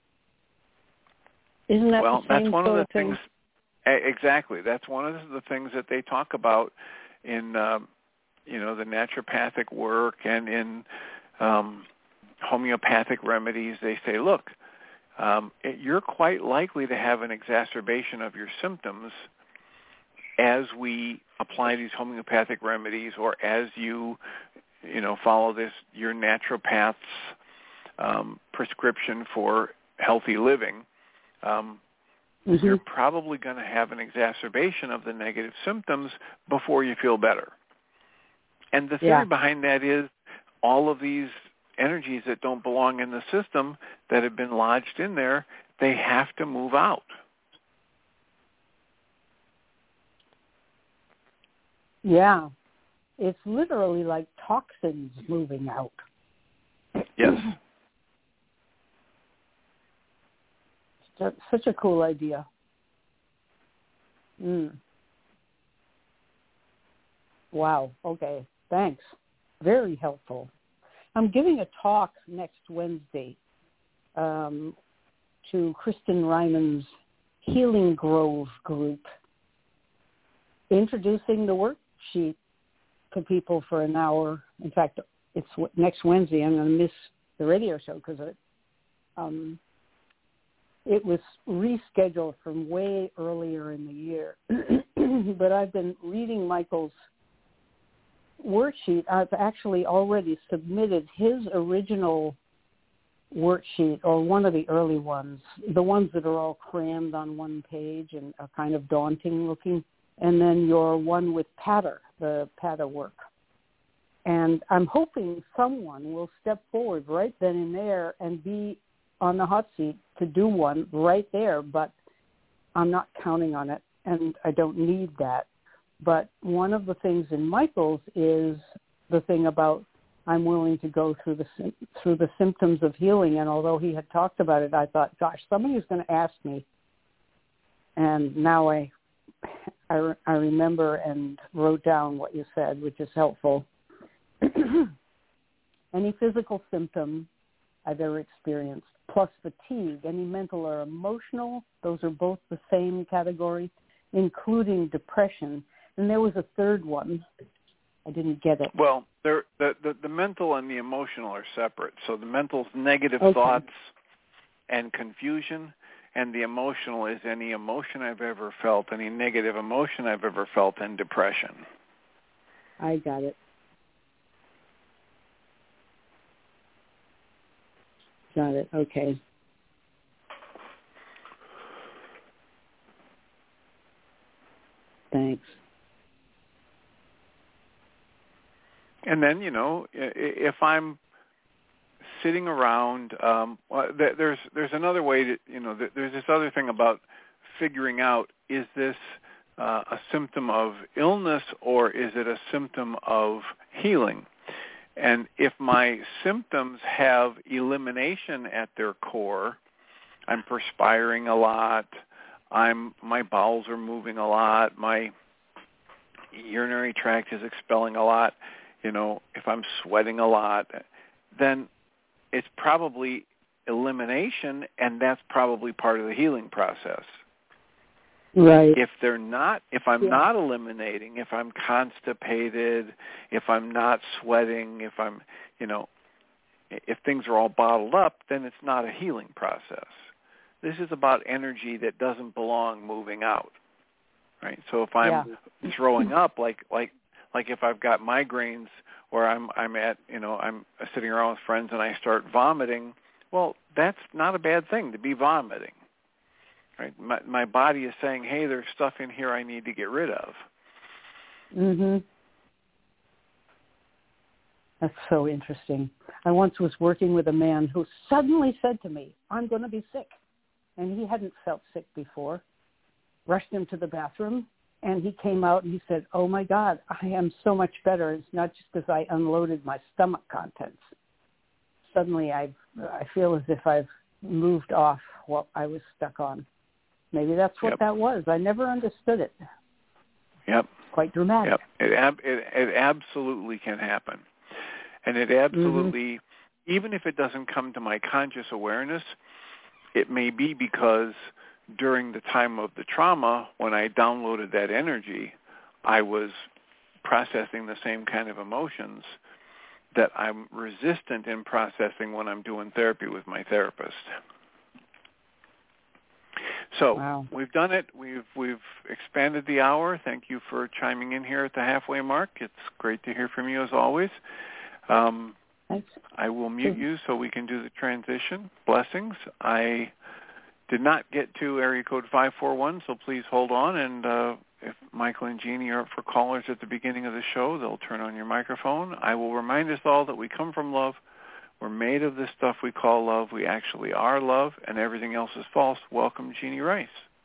Isn't that well, the same that's one sort of the thing? things. Exactly. That's one of the things that they talk about in, um, you know, the naturopathic work and in um, homeopathic remedies. They say, look, um, it, you're quite likely to have an exacerbation of your symptoms as we apply these homeopathic remedies, or as you, you know, follow this your naturopath's um, prescription for healthy living. Um, mm-hmm. You're probably going to have an exacerbation of the negative symptoms before you feel better. And the theory yeah. behind that is all of these energies that don't belong in the system that have been lodged in there, they have to move out. Yeah. It's literally like toxins moving out. Yes. That's such a cool idea. Mm. Wow. Okay. Thanks. Very helpful. I'm giving a talk next Wednesday um, to Kristen Ryman's Healing Grove group, introducing the worksheet to people for an hour. In fact, it's next Wednesday. I'm going to miss the radio show because it, um, it was rescheduled from way earlier in the year. But I've been reading Michael's worksheet. I've actually already submitted his original worksheet, or one of the early ones, the ones that are all crammed on one page and are kind of daunting looking, and then your one with patter, the patter work. And I'm hoping someone will step forward right then and there and be on the hot seat to do one right there, but I'm not counting on it, and I don't need that. But one of the things in Michael's is the thing about I'm willing to go through the through the symptoms of healing. And although he had talked about it, I thought, gosh, somebody's going to ask me. And now I, I, I remember and wrote down what you said, which is helpful. Any physical symptom I've ever experienced, plus fatigue, any mental or emotional, those are both the same category, including depression. And there was a third one. I didn't get it. Well, the, the, the mental and the emotional are separate. So the mental's negative okay. thoughts and confusion, and the emotional is any emotion I've ever felt, any negative emotion I've ever felt, and depression. I got it. Got it. Okay. Thanks. And then, you know, if I'm sitting around, um, there's there's another way to, you know, there's this other thing about figuring out, is this uh, a symptom of illness or is it a symptom of healing? And if my symptoms have elimination at their core, I'm perspiring a lot, I'm my bowels are moving a lot, my urinary tract is expelling a lot, you know, if I'm sweating a lot, then it's probably elimination, and that's probably part of the healing process. Right. If they're not, if I'm yeah. not eliminating, if I'm constipated, if I'm not sweating, if I'm, you know, if things are all bottled up, then it's not a healing process. This is about energy that doesn't belong moving out, right? So if I'm yeah. throwing up, like like like if I've got migraines, or I'm I'm at, you know, I'm sitting around with friends and I start vomiting, well, that's not a bad thing to be vomiting. Right? My, my body is saying, hey, there's stuff in here I need to get rid of. Mhm. That's so interesting. I once was working with a man who suddenly said to me, I'm going to be sick. And he hadn't felt sick before. Rushed him to the bathroom, and he came out and he said, oh, my God, I am so much better. It's not just because I unloaded my stomach contents. Suddenly I've, I feel as if I've moved off what I was stuck on. Maybe that's what yep. that was. I never understood it. Yep. Quite dramatic. Yep. It, ab- it, it absolutely can happen. And it absolutely, mm-hmm. even if it doesn't come to my conscious awareness, it may be because during the time of the trauma, when I downloaded that energy, I was processing the same kind of emotions that I'm resistant in processing when I'm doing therapy with my therapist. So wow. we've done it. We've we've expanded the hour. Thank you for chiming in here at the halfway mark. It's great to hear from you as always. Um, Thanks. I will mute you so we can do the transition. Blessings. I did not get to area code five four one, so please hold on. And uh, if Michael and Jeannie are up for callers at the beginning of the show, they'll turn on your microphone. I will remind us all that we come from love. We're made of this stuff we call love. We actually are love, and everything else is false. Welcome, Jeannie Rice.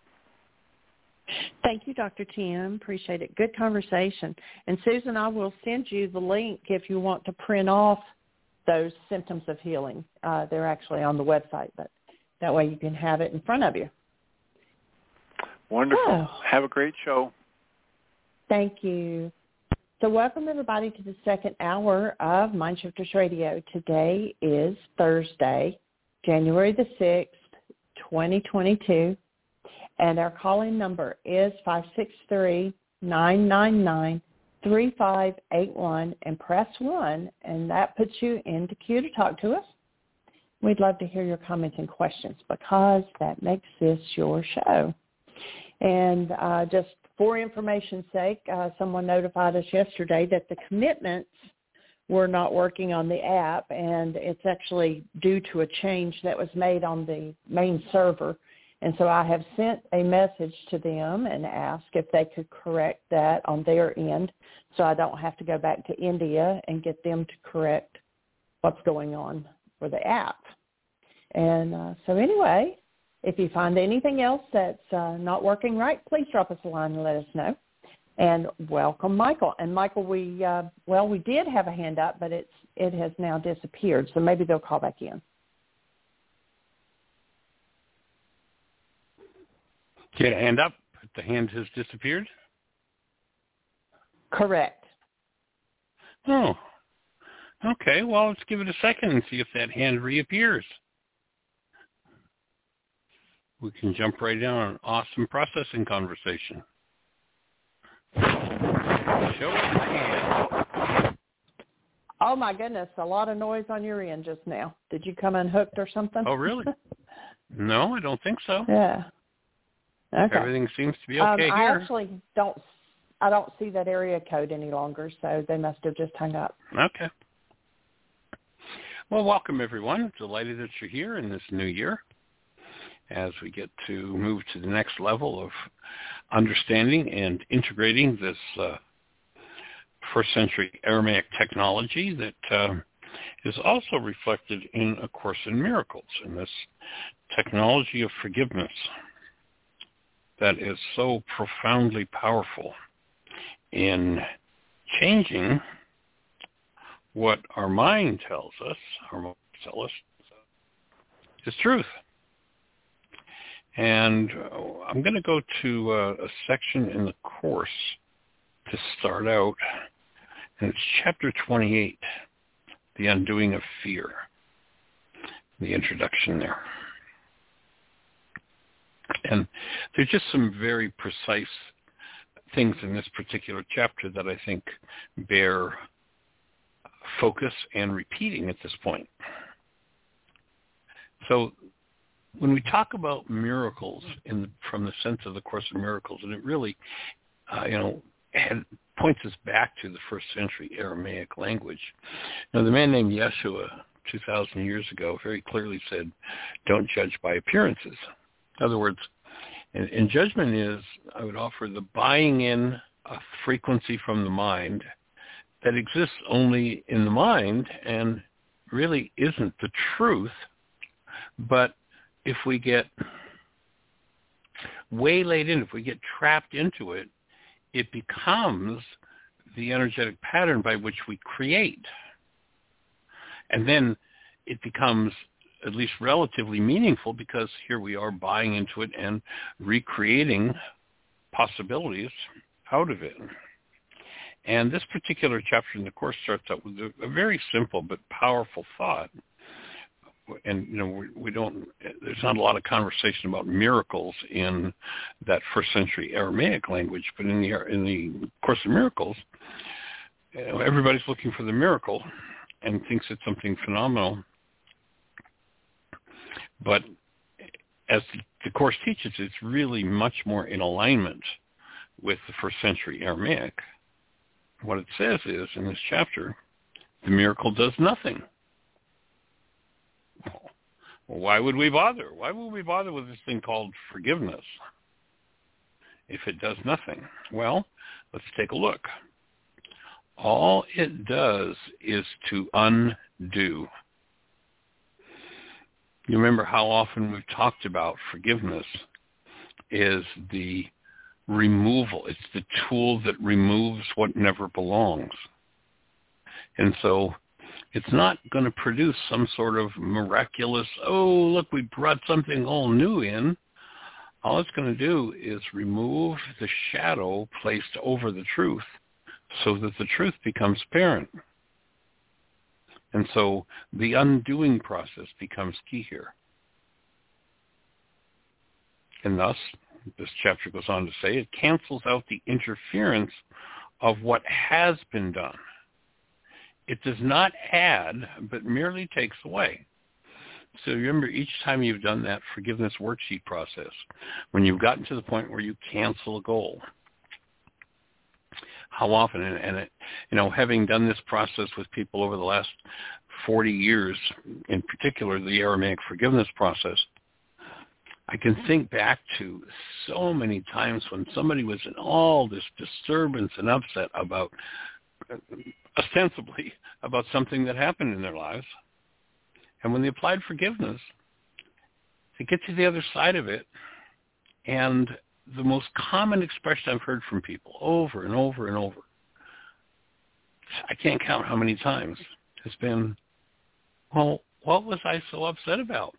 Thank you, Doctor Tim. Appreciate it. Good conversation. And Susan, I will send you the link if you want to print off those symptoms of healing. Uh, they're actually on the website, but that way you can have it in front of you. Wonderful. Oh. Have a great show. Thank you. So welcome, everybody, to the second hour of Mindshifters Radio. Today is Thursday, January the sixth, twenty twenty-two. And our call-in number is five six three, nine nine nine, three five eight one, and press one, and that puts you into queue to talk to us. We'd love to hear your comments and questions because that makes this your show. And uh, just for information's sake, uh, someone notified us yesterday that the commitments were not working on the app, and it's actually due to a change that was made on the main server. And so I have sent a message to them and asked if they could correct that on their end so I don't have to go back to India and get them to correct what's going on for the app. And uh, so anyway, if you find anything else that's uh, not working right, please drop us a line and let us know. And welcome, Michael. And Michael, we uh, well, we did have a hand up, but it's it has now disappeared. So maybe they'll call back in. You had a hand up, but the hand has disappeared? Correct. Oh, okay. Well, let's give it a second and see if that hand reappears. We can jump right down on an awesome processing conversation. Show us the hand. Oh, my goodness. A lot of noise on your end just now. Did you come unhooked or something? Oh, really? No, I don't think so. Yeah. Okay. Everything seems to be okay um, here. I actually don't, I don't see that area code any longer, so they must have just hung up. Okay. Well, welcome, everyone. Delighted that you're here in this new year as we get to move to the next level of understanding and integrating this uh, first century Aramaic technology that uh, is also reflected in A Course in Miracles, in this technology of forgiveness that is so profoundly powerful in changing what our mind tells us, our mind tells us, is truth. And uh, I'm going to go to uh, a section in the Course to start out, and it's chapter twenty-eight, The Undoing of Fear, the introduction there. And there's just some very precise things in this particular chapter that I think bear focus and repeating at this point. So when we talk about miracles in, from the sense of the Course in Miracles, and it really, uh, you know, had, points us back to the first century Aramaic language. Now, the man named Yeshua two thousand years ago very clearly said, don't judge by appearances. In other words, and, and judgment is, I would offer, the buying in a frequency from the mind that exists only in the mind and really isn't the truth. But if we get waylaid in, if we get trapped into it, it becomes the energetic pattern by which we create. And then it becomes at least relatively meaningful because here we are buying into it and recreating possibilities out of it. And this particular chapter in the Course starts out with a, a very simple but powerful thought. And, you know, we, we don't, there's not a lot of conversation about miracles in that first century Aramaic language, but in the, in the Course in Miracles, you know, everybody's looking for the miracle and thinks it's something phenomenal. But as the Course teaches, it's really much more in alignment with the first century Aramaic. What it says is, in this chapter, the miracle does nothing. Well, why would we bother? Why would we bother with this thing called forgiveness if it does nothing? Well, let's take a look. All it does is to undo. You remember how often we've talked about forgiveness is the removal. It's the tool that removes what never belongs. And so it's not going to produce some sort of miraculous, oh, look, we brought something all new in. All it's going to do is remove the shadow placed over the truth so that the truth becomes apparent. And so the undoing process becomes key here. And thus, this chapter goes on to say, it cancels out the interference of what has been done. It does not add, but merely takes away. So remember, each time you've done that forgiveness worksheet process, when you've gotten to the point where you cancel a goal, how often, and, and it, you know, having done this process with people over the last forty years, in particular the Aramaic forgiveness process, I can think back to so many times when somebody was in all this disturbance and upset about, ostensibly, about something that happened in their lives. And when they applied forgiveness, they get to the other side of it, and the most common expression I've heard from people over and over and over, I can't count how many times, has been, well, what was I so upset about?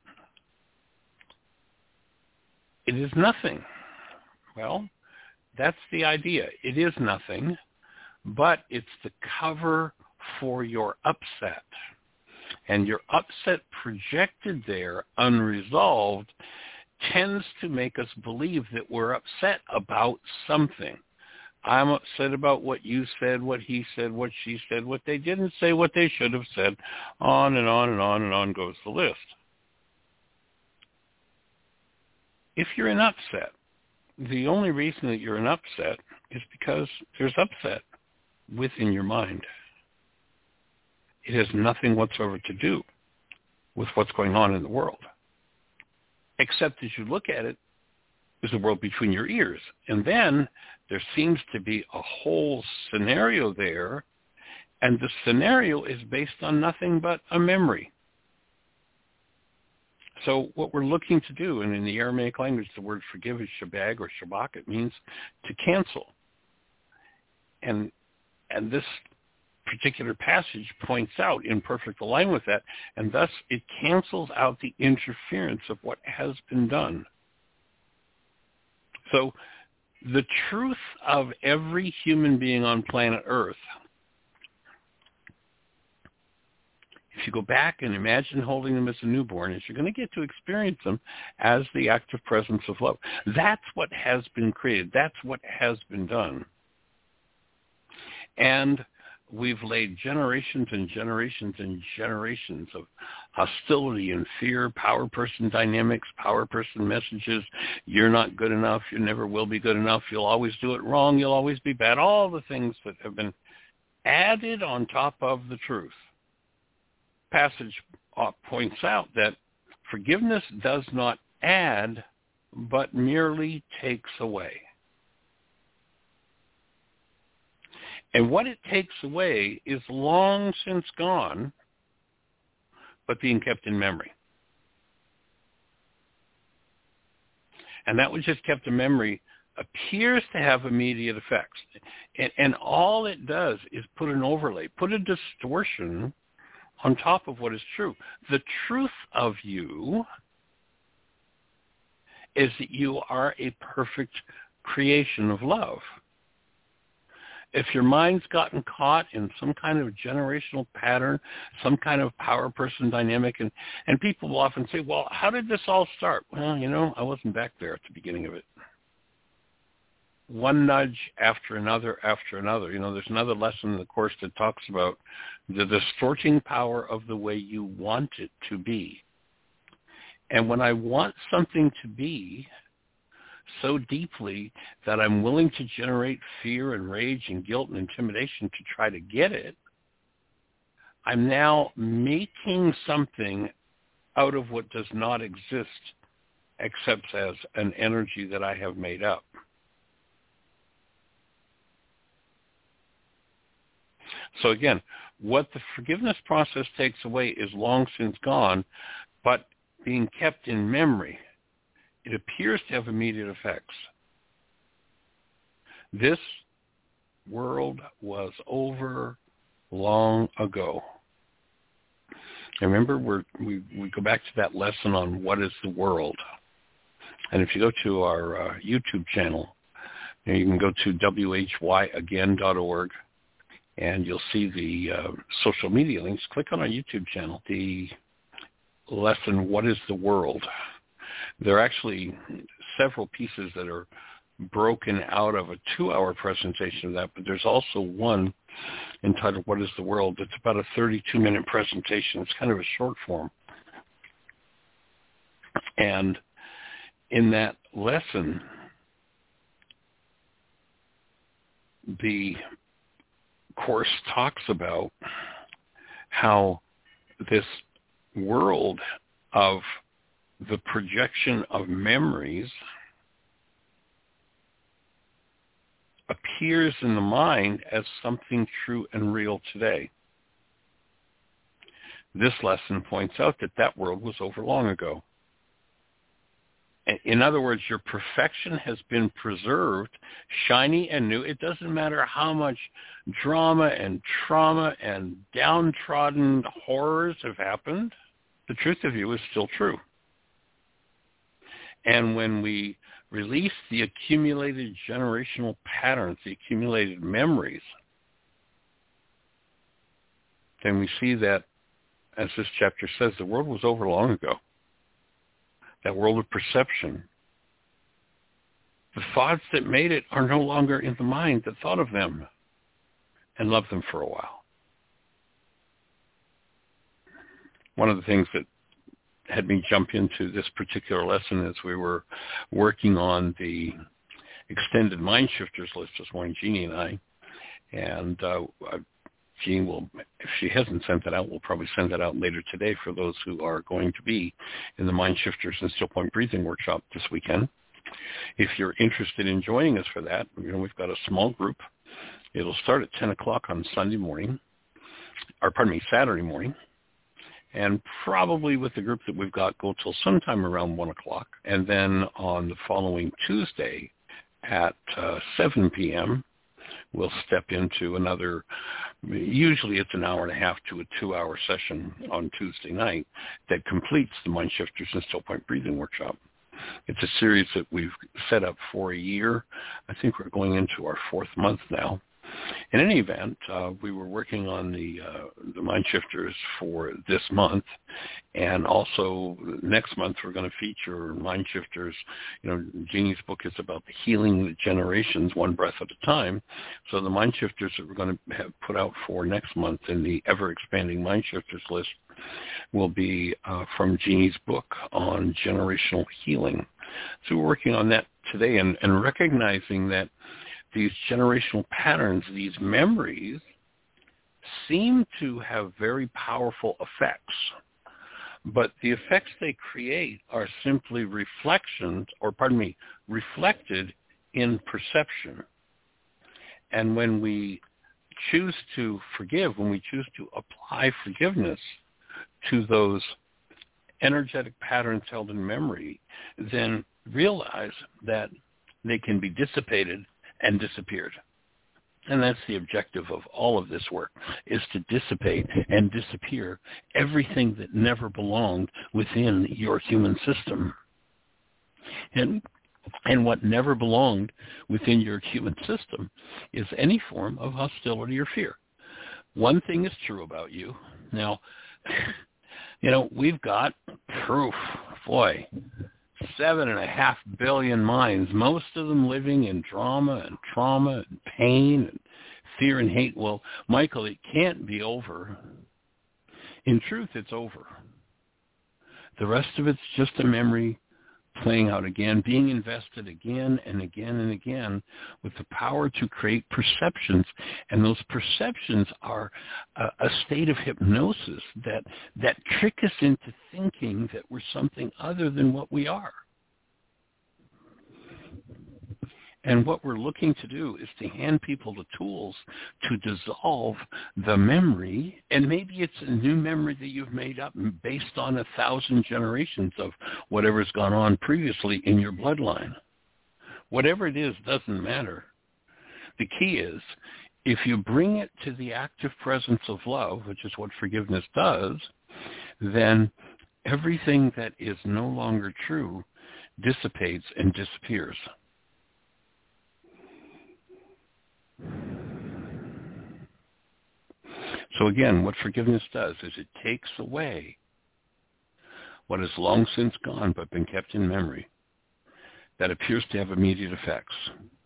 It is nothing. Well, that's the idea. It is nothing, but it's the cover for your upset. And your upset projected there, unresolved, tends to make us believe that we're upset about something. I'm upset about what you said, what he said, what she said, what they didn't say, what they should have said. On and on and on and on goes the list. If you're in upset, the only reason that you're in upset is because there's upset within your mind. It has nothing whatsoever to do with what's going on in the world, except as you look at it, is the world between your ears. And then there seems to be a whole scenario there, and the scenario is based on nothing but a memory. So what we're looking to do, and in the Aramaic language, the word forgive is shabag or shabak. It means to cancel. And and this particular passage points out in perfect alignment with that, and thus it cancels out the interference of what has been done. So the truth of every human being on planet Earth, if you go back and imagine holding them as a newborn, is you're going to get to experience them as the active presence of love. That's what has been created. That's what has been done. And we've laid generations and generations and generations of hostility and fear, power person dynamics, power person messages. You're not good enough. You never will be good enough. You'll always do it wrong. You'll always be bad. All the things that have been added on top of the truth. Passage points out that forgiveness does not add, but merely takes away. And what it takes away is long since gone, but being kept in memory. And that which is kept in memory appears to have immediate effects. And, and all it does is put an overlay, put a distortion on top of what is true. The truth of you is that you are a perfect creation of love. If your mind's gotten caught in some kind of generational pattern, some kind of power person dynamic, and, and people will often say, well, how did this all start? Well, you know, I wasn't back there at the beginning of it. One nudge after another after another. You know, there's another lesson in the Course that talks about the distorting power of the way you want it to be. And when I want something to be so deeply that I'm willing to generate fear and rage and guilt and intimidation to try to get it, I'm now making something out of what does not exist except as an energy that I have made up. So again, what the forgiveness process takes away is long since gone, but being kept in memory, it appears to have immediate effects. This world was over long ago. And remember, we're, we we go back to that lesson on what is the world. And if you go to our uh, YouTube channel, you know, you can go to w h y again dot org, and you'll see the uh, social media links. Click on our YouTube channel, the lesson, What is the World? There are actually several pieces that are broken out of a two-hour presentation of that, but there's also one entitled What is the World? It's about a thirty-two minute presentation. It's kind of a short form. And in that lesson, the Course talks about how this world of the projection of memories appears in the mind as something true and real today. This lesson points out that that world was over long ago. In other words, your perfection has been preserved, shiny and new. It doesn't matter how much drama and trauma and downtrodden horrors have happened. The truth of you is still true. And when we release the accumulated generational patterns, the accumulated memories, then we see that, as this chapter says, the world was over long ago. That world of perception. The thoughts that made it are no longer in the mind that thought of them and loved them for a while. One of the things that had me jump into this particular lesson as we were working on the extended Mind Shifters list this morning, Jeannie and I, and uh, Jean will, if she hasn't sent that out, we'll probably send that out later today for those who are going to be in the Mind Shifters and Still Point Breathing workshop this weekend. If you're interested in joining us for that, you know, we've got a small group. It'll start at ten o'clock on Sunday morning, or pardon me, Saturday morning, and probably with the group that we've got go till sometime around one o'clock. And then on the following Tuesday at uh, seven p.m., we'll step into another, usually it's an hour and a half to a two-hour session on Tuesday night that completes the Mind Shifters and Still Point Breathing workshop. It's a series that we've set up for a year. I think we're going into our fourth month now. In any event, uh, we were working on the uh, the Mind Shifters for this month, and also next month we're going to feature Mind Shifters. You know, Jeannie's book is about the healing the generations, one breath at a time. So the Mind Shifters that we're going to have put out for next month in the ever-expanding Mind Shifters list will be uh, from Jeannie's book on generational healing. So we're working on that today and, and recognizing that these generational patterns, these memories, seem to have very powerful effects. But the effects they create are simply reflections, or pardon me, reflected in perception. And when we choose to forgive, when we choose to apply forgiveness to those energetic patterns held in memory, then realize that they can be dissipated and disappeared. And that's the objective of all of this work, is to dissipate and disappear everything that never belonged within your human system. And and what never belonged within your human system is any form of hostility or fear. One thing is true about you. Now, you know, we've got proof, boy, seven and a half billion minds, most of them living in drama and trauma and pain and fear and hate. Well, Michael, it can't be over. In truth, it's over. The rest of it's just a memory playing out again, being invested again and again and again with the power to create perceptions. And those perceptions are a, a state of hypnosis that, that trick us into thinking that we're something other than what we are. And what we're looking to do is to hand people the tools to dissolve the memory, and maybe it's a new memory that you've made up based on a thousand generations of whatever's gone on previously in your bloodline. Whatever it is doesn't matter. The key is, if you bring it to the active presence of love, which is what forgiveness does, then everything that is no longer true dissipates and disappears. So again, what forgiveness does is it takes away what has long since gone but been kept in memory, that appears to have immediate effects.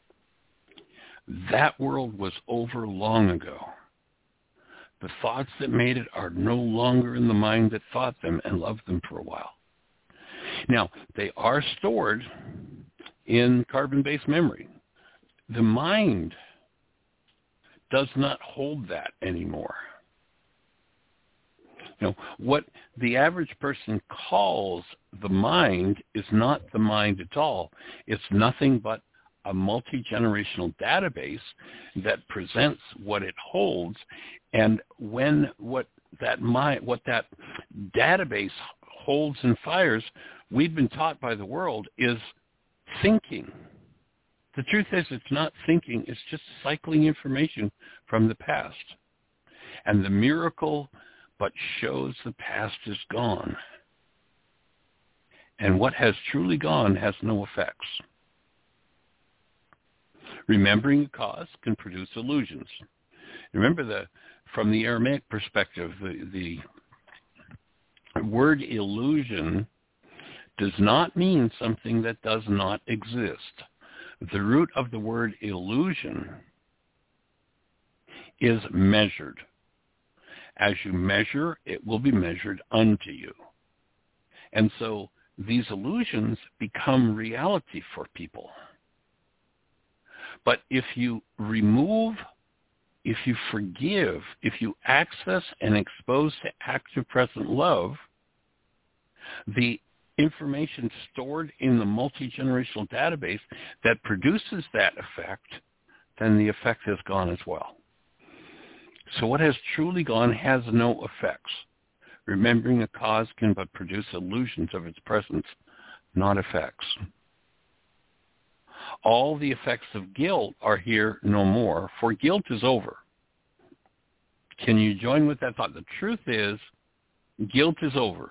That world was over long ago. The thoughts that made it are no longer in the mind that thought them and loved them for a while. Now, they are stored in carbon-based memory. The mind does not hold that anymore. You know, what the average person calls the mind is not the mind at all. It's nothing but a multi-generational database that presents what it holds, and when what that mind, what that database holds and fires, we've been taught by the world, is thinking. The truth is, it's not thinking, it's just cycling information from the past. And the miracle but shows the past is gone. And what has truly gone has no effects. Remembering a cause can produce illusions. Remember, the, from the Aramaic perspective, the, the word illusion does not mean something that does not exist. The root of the word illusion is measured. As you measure, it will be measured unto you. And so these illusions become reality for people. But if you remove, if you forgive, if you access and expose to active present love, the information stored in the multi-generational database that produces that effect, then the effect has gone as well. So what has truly gone has no effects. Remembering a cause can but produce illusions of its presence, not effects. All the effects of guilt are here no more, for guilt is over. Can you join with that thought? The truth is, guilt is over.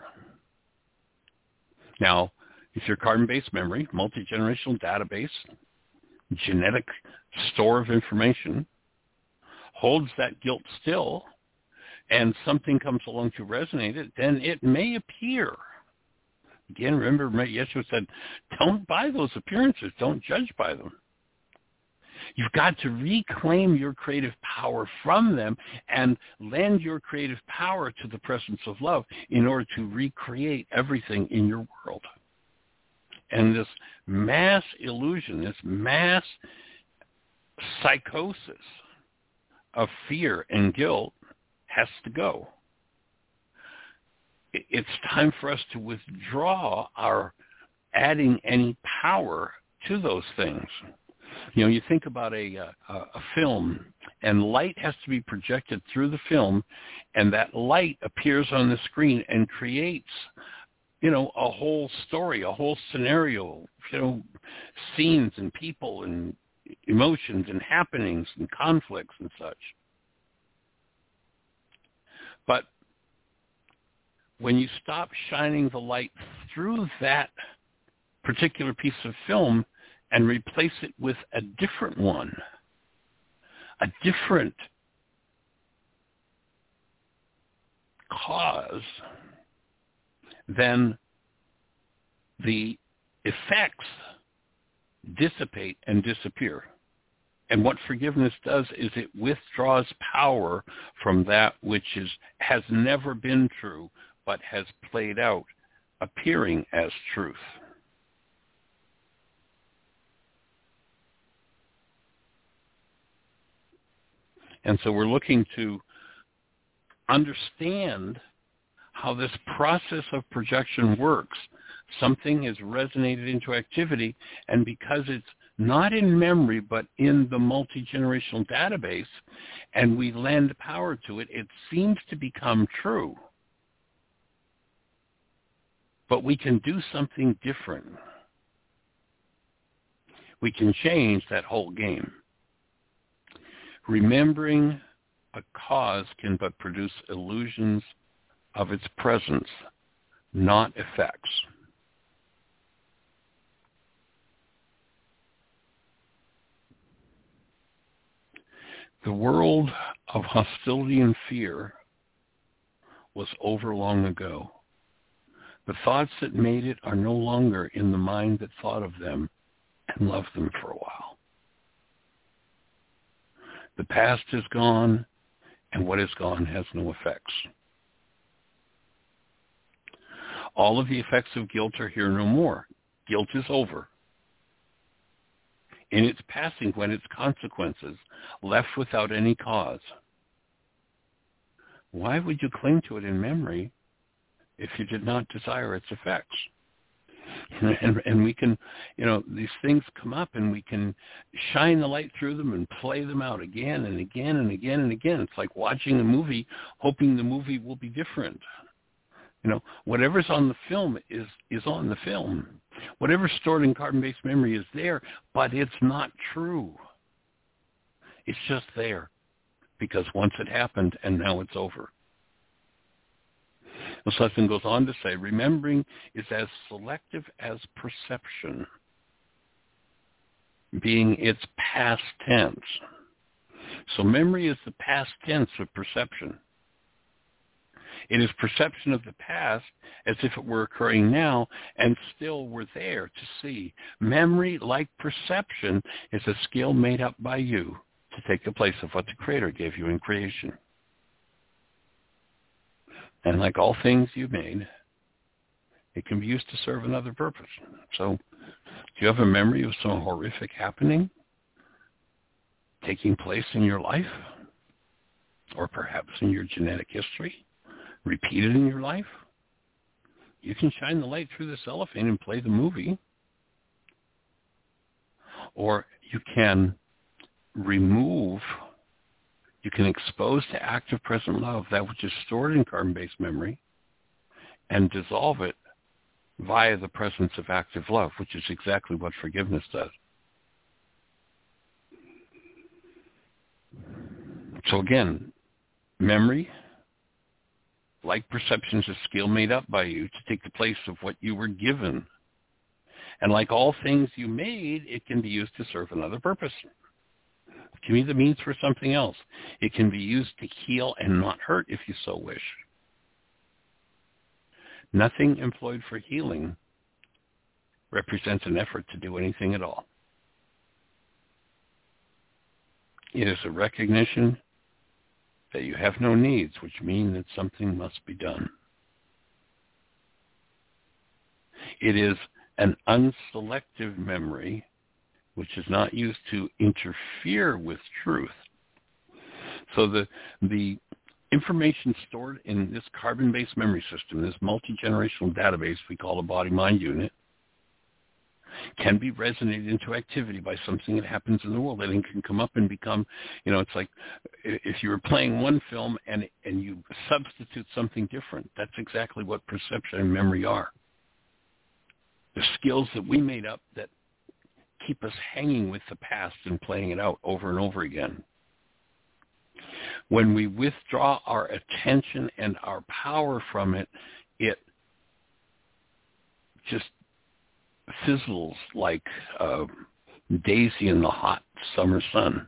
Now, if your carbon-based memory, multi-generational database, genetic store of information, holds that guilt still, and something comes along to resonate it, then it may appear. Again, remember, Yeshua said, don't buy those appearances. Don't judge by them. You've got to reclaim your creative power from them and lend your creative power to the presence of love in order to recreate everything in your world. And this mass illusion, this mass psychosis of fear and guilt has to go. It's time for us to withdraw our adding any power to those things. You know, you think about a, a, a film, and light has to be projected through the film, and that light appears on the screen and creates, you know, a whole story, a whole scenario, you know, scenes and people and emotions and happenings and conflicts and such. But when you stop shining the light through that particular piece of film and replace it with a different one, a different cause, then the effects dissipate and disappear. And what forgiveness does is it withdraws power from that which is has never been true, but has played out, appearing as truth. And so we're looking to understand how this process of projection works. Something is resonated into activity, and because it's not in memory, but in the multi-generational database, and we lend power to it, it seems to become true. But we can do something different. We can change that whole game. Remembering a cause can but produce illusions of its presence, not effects. The world of hostility and fear was over long ago. The thoughts that made it are no longer in the mind that thought of them and love them for a while. The past is gone, and what is gone has no effects. All of the effects of guilt are here no more. Guilt is over. In its passing when its consequences, left without any cause. Why would you cling to it in memory if you did not desire its effects? And, and, and we can, you know, these things come up and we can shine the light through them and play them out again and again and again and again. It's like watching a movie, hoping the movie will be different. You know, whatever's on the film is, is on the film. Whatever's stored in carbon-based memory is there, but it's not true. It's just there because once it happened and now it's over. This lesson goes on to say, remembering is as selective as perception, being its past tense. So memory is the past tense of perception. It is perception of the past as if it were occurring now and still were there to see. Memory, like perception, is a skill made up by you to take the place of what the Creator gave you in creation. And like all things you made, it can be used to serve another purpose. So do you have a memory of some horrific happening taking place in your life? Or perhaps in your genetic history? Repeated in your life? You can shine the light through the cellophane and play the movie. Or you can remove, you can expose to active present love that which is stored in carbon-based memory and dissolve it via the presence of active love, which is exactly what forgiveness does. So again, memory, like perception, is a skill made up by you to take the place of what you were given. And like all things you made, it can be used to serve another purpose. It can be the means for something else. It can be used to heal and not hurt if you so wish. Nothing employed for healing represents an effort to do anything at all. It is a recognition that you have no needs, which mean that something must be done. It is an unselective memory, which is not used to interfere with truth. So the the information stored in this carbon-based memory system, this multi-generational database we call a body-mind unit, can be resonated into activity by something that happens in the world. And it can come up and become, you know, it's like if you were playing one film and and you substitute something different. That's exactly what perception and memory are. The skills that we made up that keep us hanging with the past and playing it out over and over again. When we withdraw our attention and our power from it, it just fizzles like a daisy in the hot summer sun.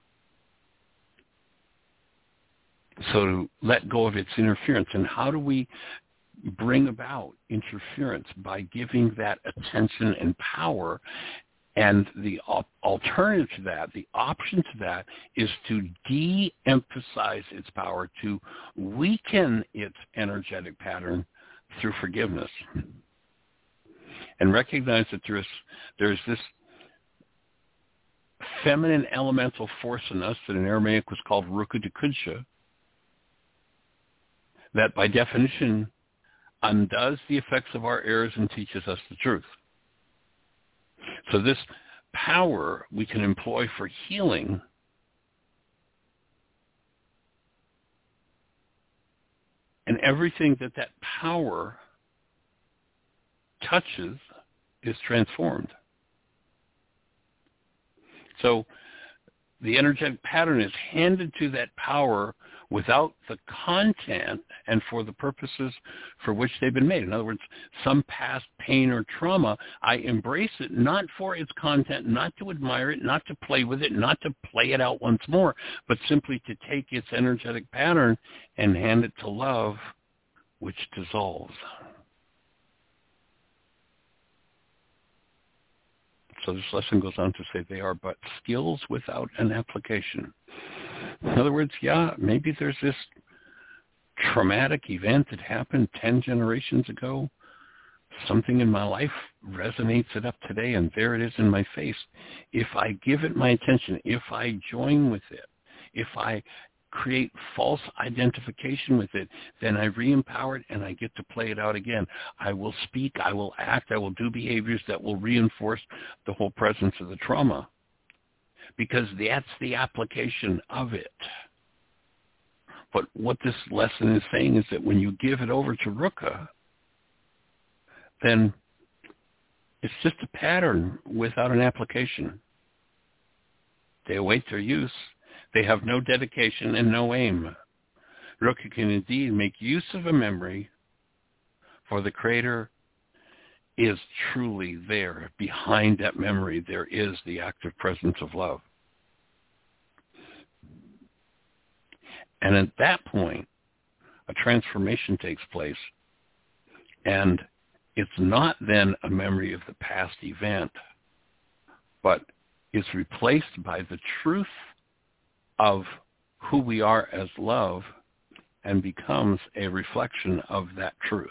So to let go of its interference. And how do we bring about interference? By giving that attention and power. And the op- alternative to that, the option to that, is to de-emphasize its power, to weaken its energetic pattern through forgiveness. And recognize that there's, there's this feminine elemental force in us that in Aramaic was called Ruka Dekudsha, that by definition undoes the effects of our errors and teaches us the truth. So this power we can employ for healing and everything that that power touches is transformed. So the energetic pattern is handed to that power without the content and for the purposes for which they've been made. In other words, some past pain or trauma, I embrace it not for its content, not to admire it, not to play with it, not to play it out once more, but simply to take its energetic pattern and hand it to love, which dissolves. So this lesson goes on to say they are but skills without an application. In other words, yeah, maybe there's this traumatic event that happened ten generations ago. Something in my life resonates it up today, and there it is in my face. If I give it my attention, if I join with it, if I create false identification with it, then I re-empower it and I get to play it out again. I will speak, I will act, I will do behaviors that will reinforce the whole presence of the trauma, because that's the application of it. But what this lesson is saying is that when you give it over to Ruka, then it's just a pattern without an application. They await their use. They have no dedication and no aim. Ruka can indeed make use of a memory, for the Creator is truly there. Behind that memory, there is the active presence of love. And at that point, a transformation takes place, and it's not then a memory of the past event, but is replaced by the truth of who we are as love, and becomes a reflection of that truth.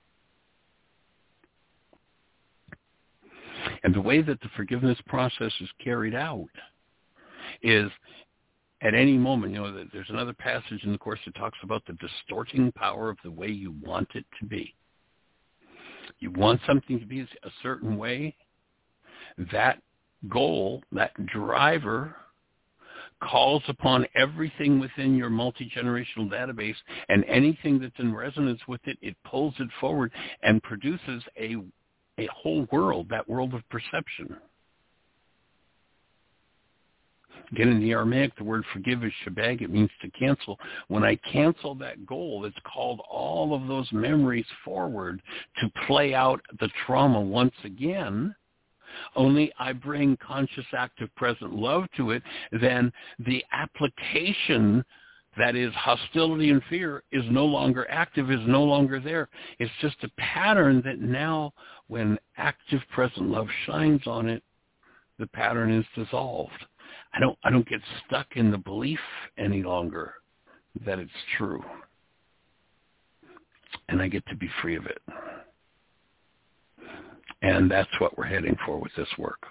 And the way that the forgiveness process is carried out is at any moment, you know, there's another passage in the Course that talks about the distorting power of the way you want it to be. You want something to be a certain way, that goal, that driver, calls upon everything within your multi-generational database, and anything that's in resonance with it, it pulls it forward and produces a, a whole world, that world of perception. Again, in the Aramaic, the word forgive is shabag. It means to cancel. When I cancel that goal, it's called all of those memories forward to play out the trauma once again. Only I bring conscious, active, present love to it, then the application that is hostility and fear is no longer active, is no longer there. It's just a pattern that now, when active, present love shines on it, the pattern is dissolved. I don't I don't get stuck in the belief any longer that it's true. And I get to be free of it. And that's what we're heading for with this work.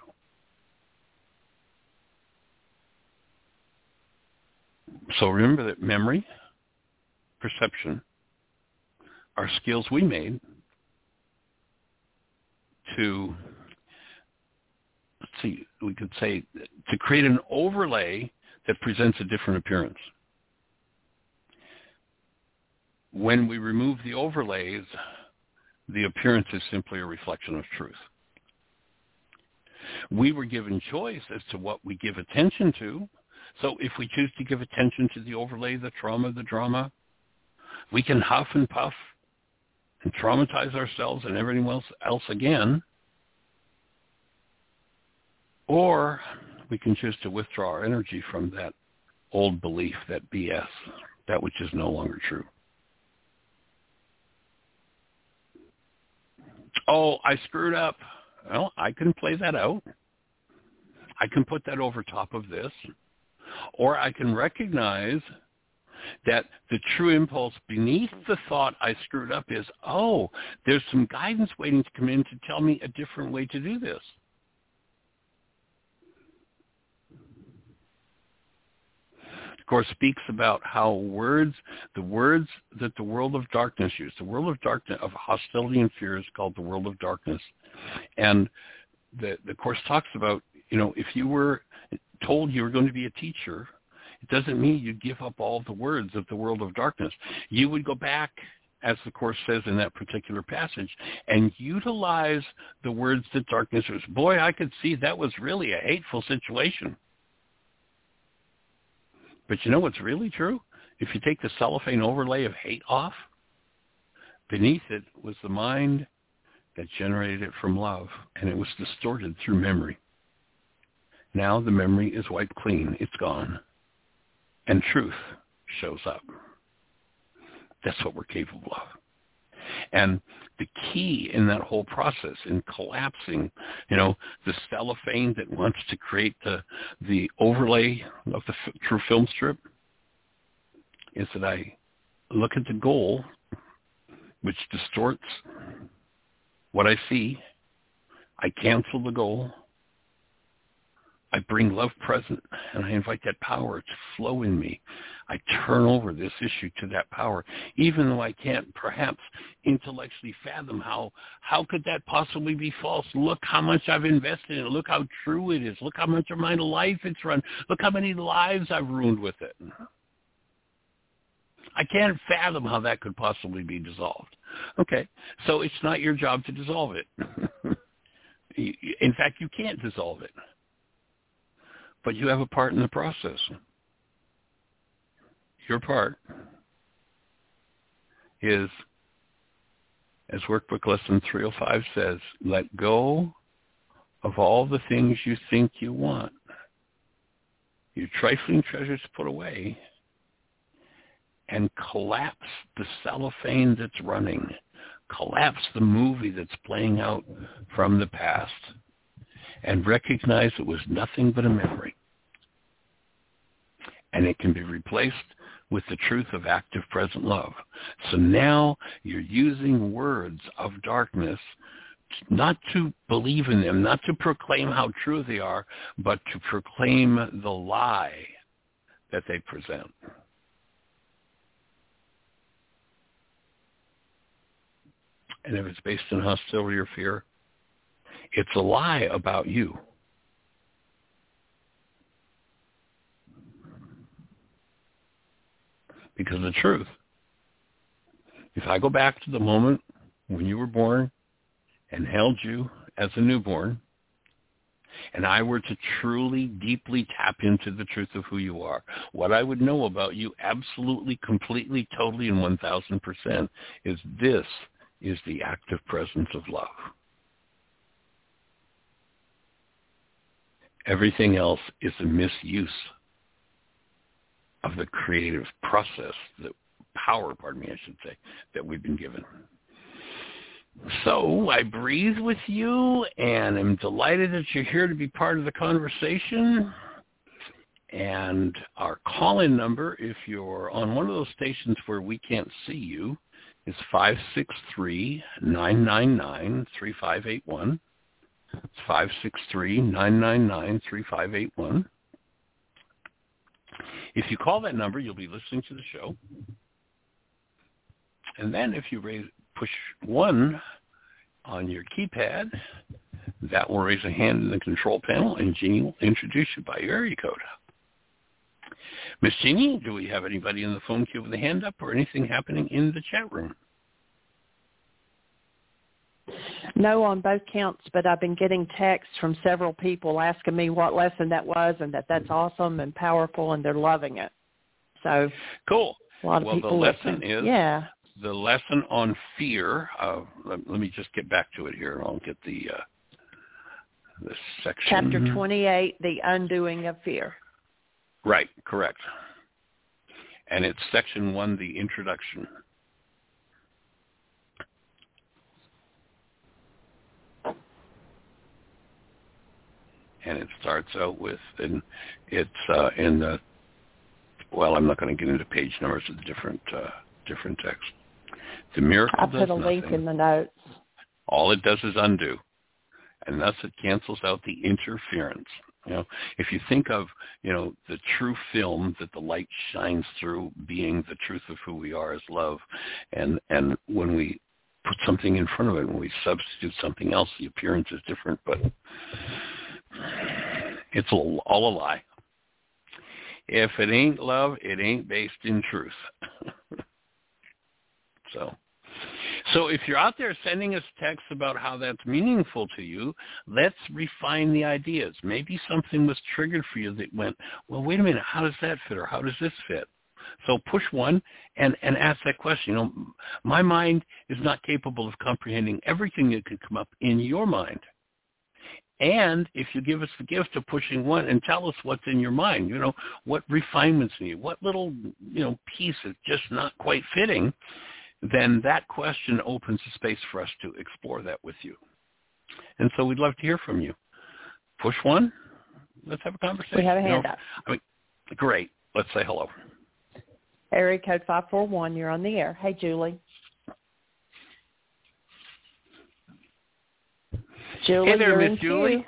So remember that memory, perception, are skills we made to, let's see, we could say, to create an overlay that presents a different appearance. When we remove the overlays, the appearance is simply a reflection of truth. We were given choice as to what we give attention to. So if we choose to give attention to the overlay, the trauma, the drama, we can huff and puff and traumatize ourselves and everything else, else again. Or we can choose to withdraw our energy from that old belief, that B S, that which is no longer true. Oh, I screwed up. Well, I can play that out. I can put that over top of this. Or I can recognize that the true impulse beneath the thought I screwed up is, oh, there's some guidance waiting to come in to tell me a different way to do this. The Course speaks about how words, the words that the world of darkness use, the world of darkness, of hostility and fear, is called the world of darkness. And the, the Course talks about, you know, if you were told you were going to be a teacher, it doesn't mean you give up all the words of the world of darkness. You would go back, as the Course says in that particular passage, and utilize the words that darkness was. Boy, I could see that was really a hateful situation. But you know what's really true? If you take the cellophane overlay of hate off, beneath it was the mind that generated it from love, and it was distorted through memory. Now the memory is wiped clean. It's gone. And truth shows up. That's what we're capable of. And the key in that whole process, in collapsing, you know, the cellophane that wants to create the the overlay of the f- true film strip, is that I look at the goal, which distorts what I see. I cancel the goal. I bring love present, and I invite that power to flow in me. I turn over this issue to that power, even though I can't perhaps intellectually fathom how, how could that possibly be false? Look how much I've invested in it. Look how true it is. Look how much of my life it's run. Look how many lives I've ruined with it. I can't fathom how that could possibly be dissolved. Okay, so it's not your job to dissolve it. In fact, you can't dissolve it. But you have a part in the process. Your part is, as Workbook Lesson three oh five says, let go of all the things you think you want. Your trifling treasures put away, and collapse the cellophane that's running. Collapse the movie that's playing out from the past, and recognize it was nothing but a memory. And it can be replaced with the truth of active present love. So now you're using words of darkness not to believe in them, not to proclaim how true they are, but to proclaim the lie that they present. And if it's based in hostility or fear, it's a lie about you. Because the truth, if I go back to the moment when you were born and held you as a newborn, and I were to truly, deeply tap into the truth of who you are, what I would know about you absolutely, completely, totally, and one thousand percent is this is the active presence of love. Everything else is a misuse of the creative process, the power, pardon me, I should say, that we've been given. So I breathe with you, and I'm delighted that you're here to be part of the conversation. And our call-in number, if you're on one of those stations where we can't see you, is five six three, nine nine nine, three five eight one. It's five six three, nine nine nine, three five eight one. If you call that number, you'll be listening to the show. And then if you raise, push one on your keypad, that will raise a hand in the control panel, and Jeannie will introduce you by your area code. Miss Jeannie, do we have anybody in the phone queue with a hand up or anything happening in the chat room? No, on both counts, but I've been getting texts from several people asking me what lesson that was and that that's awesome and powerful, and they're loving it. So cool. A lot of well, people the lesson listen. is yeah. the lesson on fear. Uh, let, let me just get back to it here, and I'll get the uh, the section. Chapter twenty-eight, The Undoing of Fear. Right, correct. And it's section one, the introduction. And it starts out with, and it's uh, in the, well, I'm not going to get into page numbers of the different uh, different texts. The miracle I does put a nothing. link in the notes. All it does is undo, and thus it cancels out the interference. You know, if you think of, you know, the true film that the light shines through being the truth of who we are as love, and and when we put something in front of it, when we substitute something else, the appearance is different, but it's all, all a lie. If it ain't love, it ain't based in truth. so... So if you're out there sending us texts about how that's meaningful to you, let's refine the ideas. Maybe something was triggered for you that went, well, wait a minute, how does that fit, or how does this fit? So push one and, and ask that question. You know, my mind is not capable of comprehending everything that could come up in your mind. And if you give us the gift of pushing one and tell us what's in your mind, you know, what refinements need, what little, you know, piece is just not quite fitting, then that question opens a space for us to explore that with you. And so we'd love to hear from you. Push one. Let's have a conversation. We have a hand you know, up. I mean, great. Let's say hello. Area code five four one, you're on the air. Hey, Julie. Julie, hey there, Miss Julie.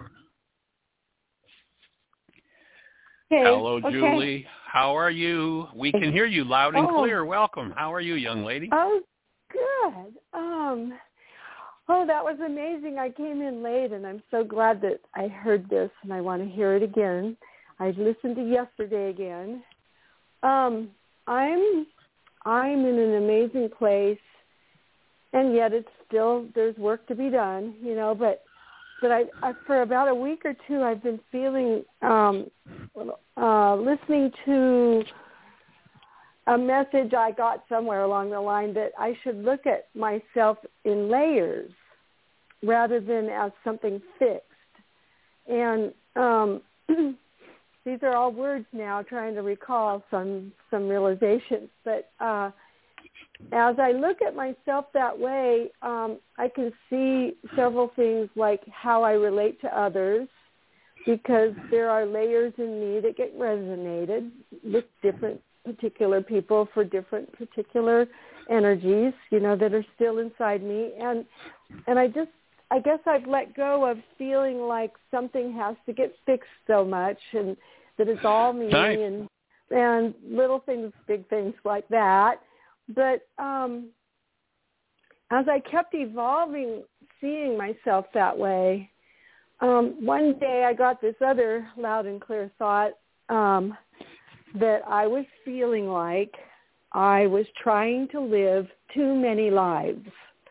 Hey, hello, okay. Julie. How are you? We can hear you loud and oh. clear. Welcome. How are you, young lady? Oh, good. Um, oh, that was amazing. I came in late, and I'm so glad that I heard this, and I want to hear it again. I listened to yesterday again. Um, I'm I'm in an amazing place, and yet it's still, there's work to be done, you know, but but I, I for about a week or two I've been feeling, um, uh, listening to a message I got somewhere along the line that I should look at myself in layers rather than as something fixed. And um, these are all words now, trying to recall some, some realizations. But uh, as I look at myself that way, um, I can see several things like how I relate to others, because there are layers in me that get resonated with different particular people for different particular energies, you know, that are still inside me. And and I just, I guess I've let go of feeling like something has to get fixed so much, and that it's all me. Nice. and and little things, big things like that. But um, as I kept evolving, seeing myself that way, um, one day I got this other loud and clear thought, um, that I was feeling like I was trying to live too many lives.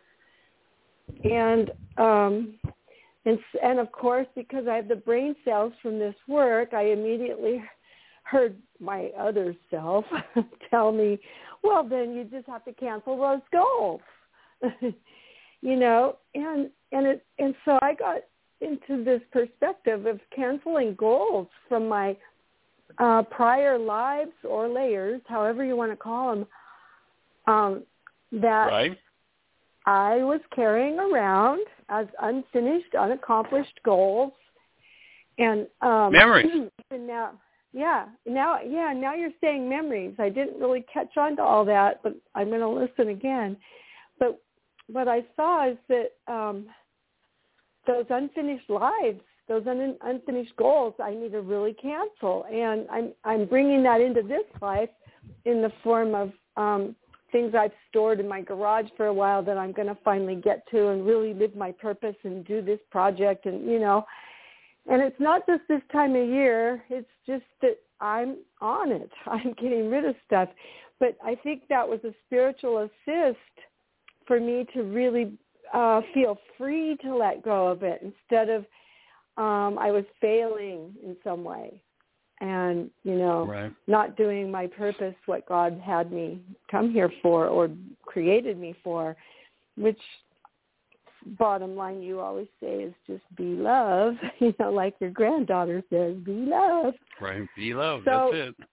And, um, and, and of course, because I have the brain cells from this work, I immediately heard my other self tell me, well, then you just have to cancel those goals, you know, and, and, it, and so I got into this perspective of canceling goals from my Uh, prior lives or layers, however you want to call them, um, that right. I was carrying around as unfinished, unaccomplished goals, and um, memories. And now, yeah, now, yeah, now you're saying memories. I didn't really catch on to all that, but I'm going to listen again. But what I saw is that um, those unfinished lives, those un- unfinished goals, I need to really cancel. And I'm I'm bringing that into this life in the form of um, things I've stored in my garage for a while that I'm going to finally get to and really live my purpose and do this project. And, you know, and it's not just this time of year. It's just that I'm on it. I'm getting rid of stuff. But I think that was a spiritual assist for me to really uh, feel free to let go of it instead of um, I was failing in some way and, you know, right. not doing my purpose, what God had me come here for or created me for, which bottom line you always say is just be love, you know, like your granddaughter says, be love. Right, be love, so, that's it.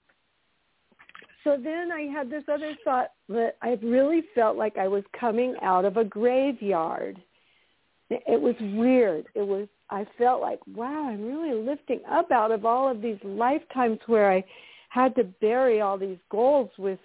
So then I had this other thought that I really felt like I was coming out of a graveyard. It was weird. It was, I felt like, wow, I'm really lifting up out of all of these lifetimes where I had to bury all these goals with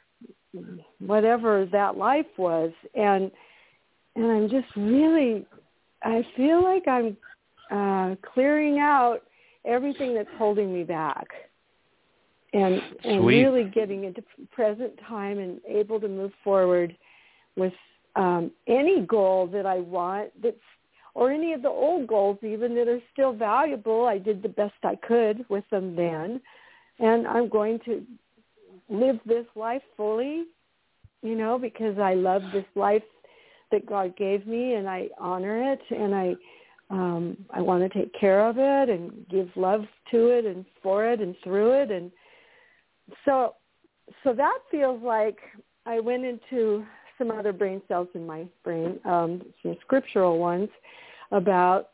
whatever that life was. And and I'm just really, I feel like I'm uh, clearing out everything that's holding me back. And, and really getting into present time and able to move forward with um, any goal that I want, that's, or any of the old goals even that are still valuable. I did the best I could with them then, and I'm going to live this life fully, you know, because I love this life that God gave me, and I honor it, and I um, I want to take care of it and give love to it and for it and through it. And So so that feels like I went into some other brain cells in my brain, um, some scriptural ones, about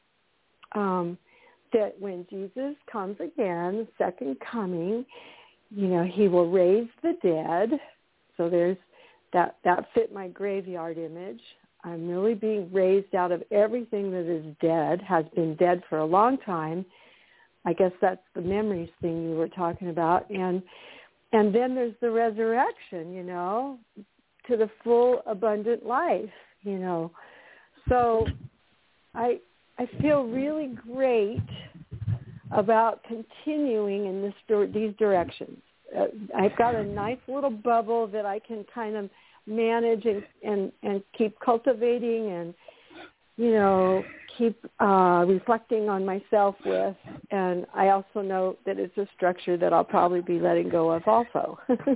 um, that when Jesus comes again, the second coming, you know, he will raise the dead. So there's that, that fit my graveyard image. I'm really being raised out of everything that is dead, has been dead for a long time. I guess that's the memories thing you were talking about. And and then there's the resurrection, you know, to the full, abundant life, you know. So I I feel really great about continuing in this these directions. Uh, I've got a nice little bubble that I can kind of manage and, and, and keep cultivating and, you know, keep uh, reflecting on myself with. And I also know that it's a structure that I'll probably be letting go of also.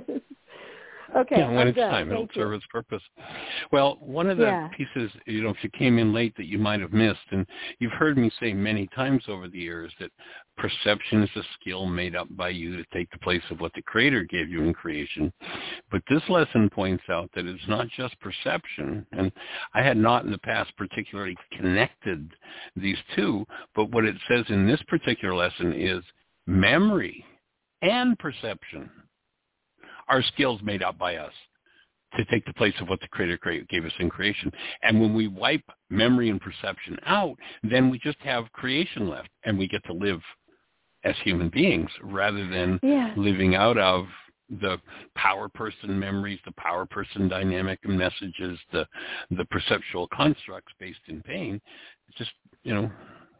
Okay. Yeah, when I'm it's done. time, Thank it'll serve you. its purpose. Well, one of the Yeah. pieces, you know, if you came in late that you might have missed, and you've heard me say many times over the years that perception is a skill made up by you to take the place of what the Creator gave you in creation. But this lesson points out that it's not just perception, and I had not in the past particularly connected these two, but what it says in this particular lesson is memory and perception are skills made up by us to take the place of what the Creator gave us in creation. And when we wipe memory and perception out, then we just have creation left, and we get to live as human beings rather than Yeah. living out of the power person memories, the power person dynamic and messages, the the perceptual constructs based in pain. Just, you know,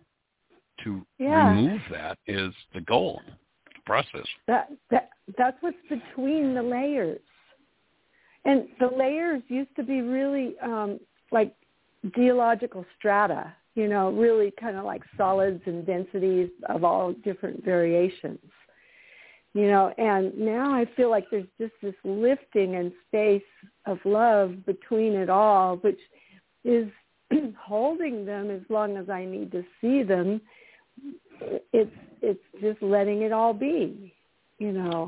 to Yeah. remove that is the goal, the process. That that that's what's between the layers, and the layers used to be really um, like geological strata. You know, really kind of like solids and densities of all different variations. You know, and now I feel like there's just this lifting and space of love between it all, which is holding them as long as I need to see them. It's it's just letting it all be, you know.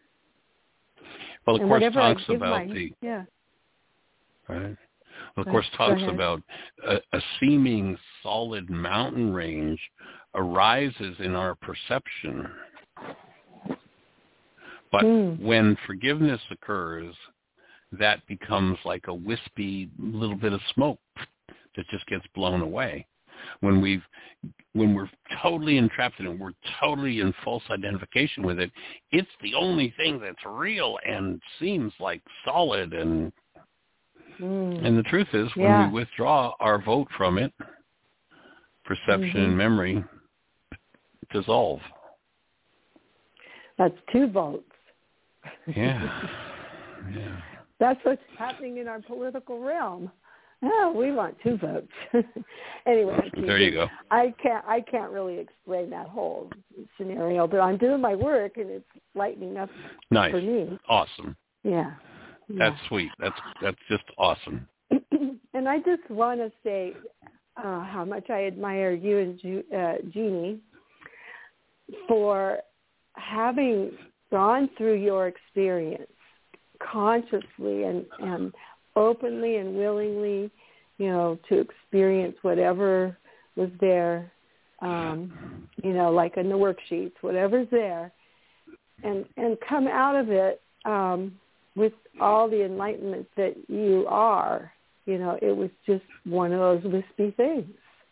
Well, the And Course whatever I talks give about my- the yeah. right. Well, the Go- Course go talks ahead. about a, a seeming solid mountain range arises in our perception. But Mm. when forgiveness occurs, that becomes like a wispy little bit of smoke that just gets blown away. When we've, when we're totally entrapped in it, we're totally in false identification with it, it's the only thing that's real and seems like solid. And Mm. and the truth is, when Yeah. we withdraw our vote from it, perception Mm-hmm. and memory dissolve. That's two votes. Yeah. Yeah. That's what's happening in our political realm. Oh, we want two votes. Anyway, I'm There you teasing. go. I can't. I can't really explain that whole scenario, but I'm doing my work, and it's lightening up Nice. for me. Awesome. Yeah. That's sweet. That's that's just awesome. And I just want to say uh, how much I admire you and Ju- uh, Jeannie for having gone through your experience consciously and, and openly and willingly, you know, to experience whatever was there, um, you know, like in the worksheets, whatever's there, and and come out of it um, with all the enlightenment that you are. You know, it was just one of those wispy things.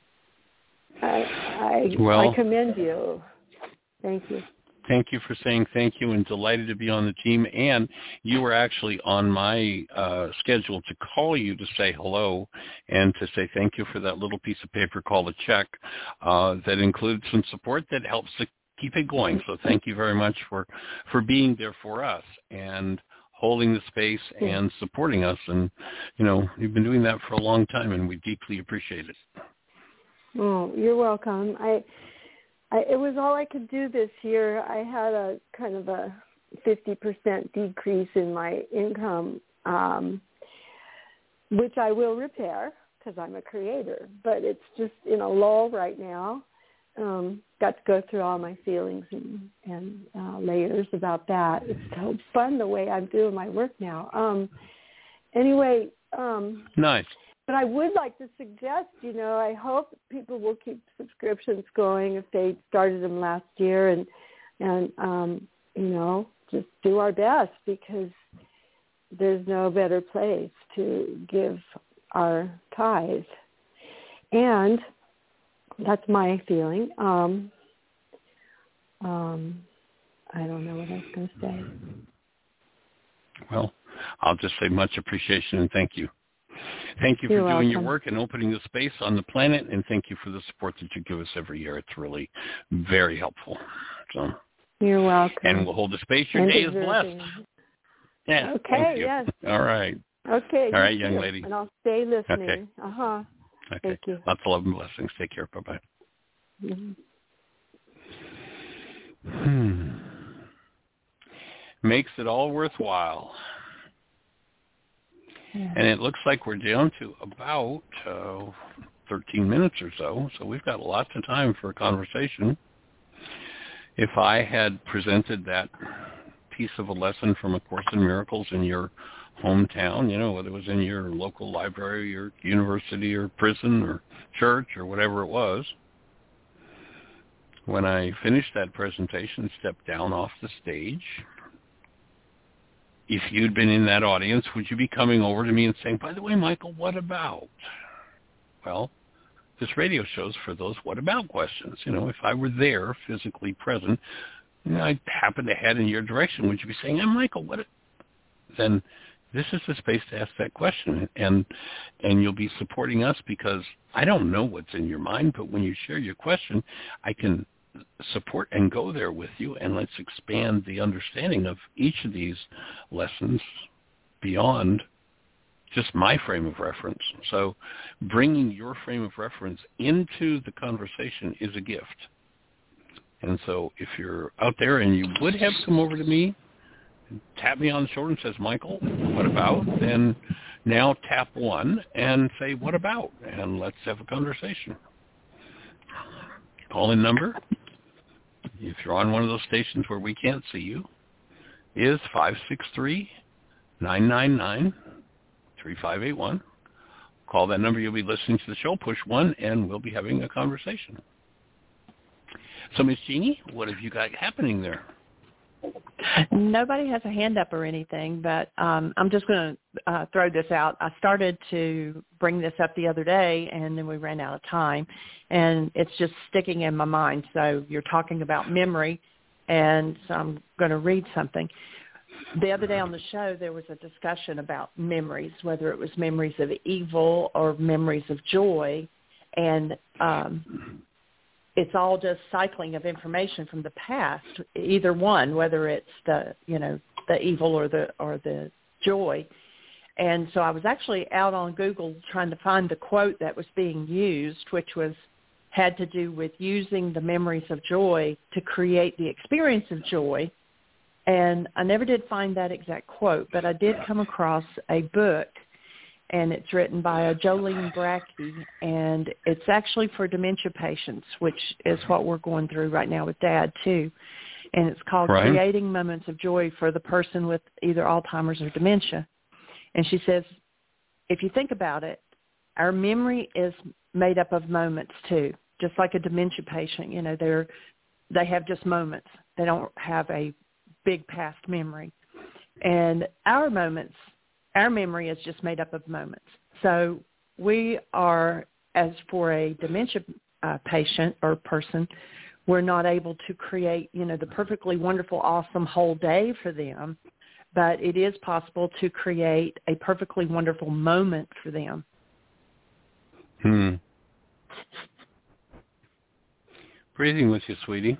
I I, Well, I commend you. Thank you. Thank you for saying thank you, and delighted to be on the team. And you were actually on my uh, schedule to call you to say hello and to say thank you for that little piece of paper called a check uh, that includes some support that helps to keep it going. So thank you very much for, for being there for us and holding the space and supporting us. And, you know, you've been doing that for a long time, and we deeply appreciate it. Oh, you're welcome. I, I, it was all I could do this year. I had a kind of a fifty percent decrease in my income, um, which I will repair because I'm a creator. But it's just in a lull right now. Um, got to go through all my feelings and, and uh, layers about that. It's so fun the way I'm doing my work now. Um, anyway. Um, nice. But I would like to suggest, you know, I hope people will keep subscriptions going if they started them last year, and, and um, you know, just do our best, because there's no better place to give our tithes. And that's my feeling. Um, um, I don't know what I was going to say. Well, I'll just say much appreciation and thank you. Thank you for You're doing welcome. your work and opening the space on the planet, and thank you for the support that you give us every year. It's really very helpful. So, You're welcome. and we'll hold the space. Your and day is deserving. blessed. Yeah. Okay, Thank you. yes. All right. Okay. All right, you young too. lady. And I'll stay listening. Okay. Uh-huh. Okay. Thank you. Lots of love and blessings. Take care. Bye-bye. Mm-hmm. Hmm. Makes it all worthwhile. Yeah. And it looks like we're down to about uh, thirteen minutes or so, so we've got lots of time for a conversation. If I had presented that piece of a lesson from A Course in Miracles in your hometown, you know, whether it was in your local library or university or prison or church or whatever it was, when I finished that presentation, stepped down off the stage, if you'd been in that audience, would you be coming over to me and saying, by the way, Michael, what about? Well, this radio show's for those what about questions. You know, if I were there physically present, and I happened to head in your direction, would you be saying, hey, Michael, what? Then this is the space to ask that question, and and you'll be supporting us because I don't know what's in your mind, but when you share your question, I can support and go there with you, and let's expand the understanding of each of these lessons beyond just my frame of reference. So bringing your frame of reference into the conversation is a gift. And so if you're out there and you would have come over to me, tap me on the shoulder and says, Michael, what about? Then now tap one and say, what about? And let's have a conversation. Call-in number, if you're on one of those stations where we can't see you, is five six three, nine nine nine, three five eight one. Call that number. You'll be listening to the show. Push one, and we'll be having a conversation. So, Miss Jeannie, what have you got happening there? Nobody has a hand up or anything, but um, I'm just going to uh, throw this out. I started to bring this up the other day, and then we ran out of time, and it's just sticking in my mind. So you're talking about memory, and so I'm going to read something. The other day on the show, there was a discussion about memories, whether it was memories of evil or memories of joy, and um, it's all just cycling of information from the past, either one, whether it's the, you know, the evil or the or the joy. And so I was actually out on Google trying to find the quote that was being used, which was had to do with using the memories of joy to create the experience of joy. And I never did find that exact quote, but I did come across a book, and it's written by a Jolene Brackey, and it's actually for dementia patients, which is what we're going through right now with Dad, too. And it's called Right. Creating Moments of Joy for the Person with Either Alzheimer's or Dementia. And she says, if you think about it, our memory is made up of moments, too. Just like a dementia patient, you know, they're they have just moments. They don't have a big past memory. And our moments, our memory is just made up of moments. So we are, as for a dementia uh, patient or person, we're not able to create, you know, the perfectly wonderful, awesome whole day for them, but it is possible to create a perfectly wonderful moment for them. Hmm. Breathing with you, sweetie.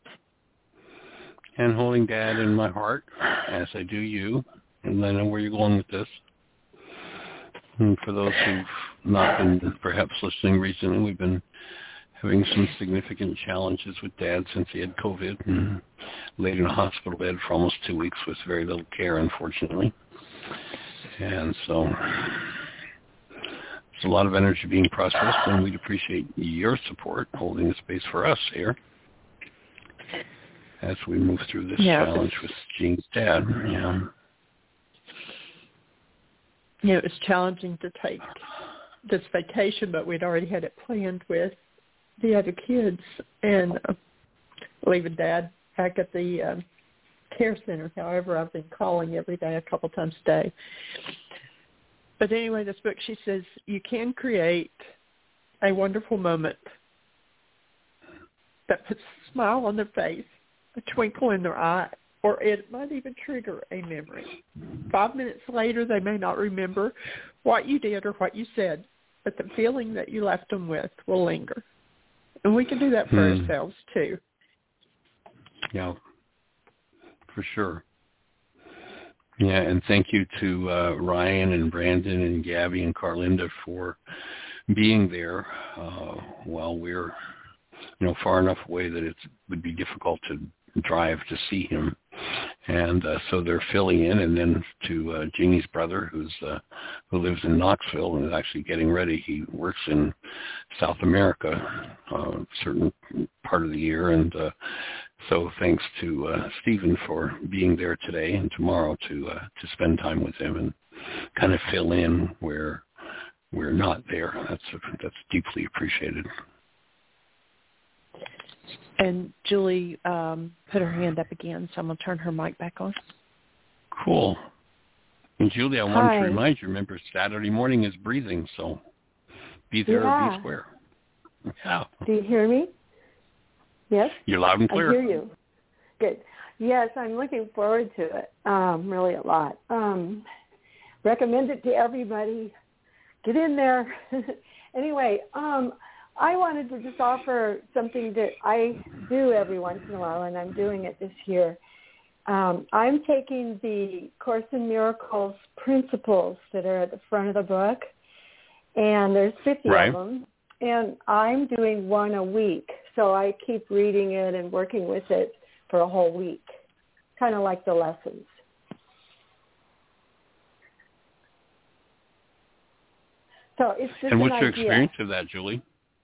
And holding Dad in my heart as I do you. And I know where you're going with this. And for those who've not been perhaps listening recently, we've been having some significant challenges with Dad since he had COVID and laid in a hospital bed for almost two weeks with very little care, unfortunately. And so there's a lot of energy being processed, and we'd appreciate your support holding the space for us here as we move through this yeah, challenge with Jean's dad. Yeah. You know, it was challenging to take this vacation, but we'd already had it planned with the other kids, and uh, leaving Dad back at the uh, care center. However, I've been calling every day, a couple times a day. But anyway, this book, she says, you can create a wonderful moment that puts a smile on their face, a twinkle in their eye, or it might even trigger a memory. Five minutes later, they may not remember what you did or what you said, but the feeling that you left them with will linger. And we can do that for hmm. ourselves, too. Yeah, for sure. Yeah, and thank you to uh, Ryan and Brandon and Gabby and Carlinda for being there uh, while we're, you know, far enough away that it would be difficult to drive to see him. And uh, so they're filling in, and then to uh, Jeannie's brother, who's uh, who lives in Knoxville and is actually getting ready. He works in South America uh, a certain part of the year, and uh, so thanks to uh, Stephen for being there today and tomorrow to uh, to spend time with him and kind of fill in where we're not there. That's that's deeply appreciated. And Julie um, put her hand up again, so I'm going to turn her mic back on. Cool. And Julie, I wanted Hi. to remind you, remember, Saturday morning is breathing, so be there yeah. or be square. Yeah. Do you hear me? Yes? You're loud and clear. I hear you. Good. Yes, I'm looking forward to it, um, really a lot. Um, recommend it to everybody. Get in there. Anyway, um, I wanted to just offer something that I do every once in a while, and I'm doing it this year. Um, I'm taking the Course in Miracles principles that are at the front of the book, and there's fifty right. of them, and I'm doing one a week. So I keep reading it and working with it for a whole week, kind of like the lessons. So it's just and what's an your idea. experience of that, Julie?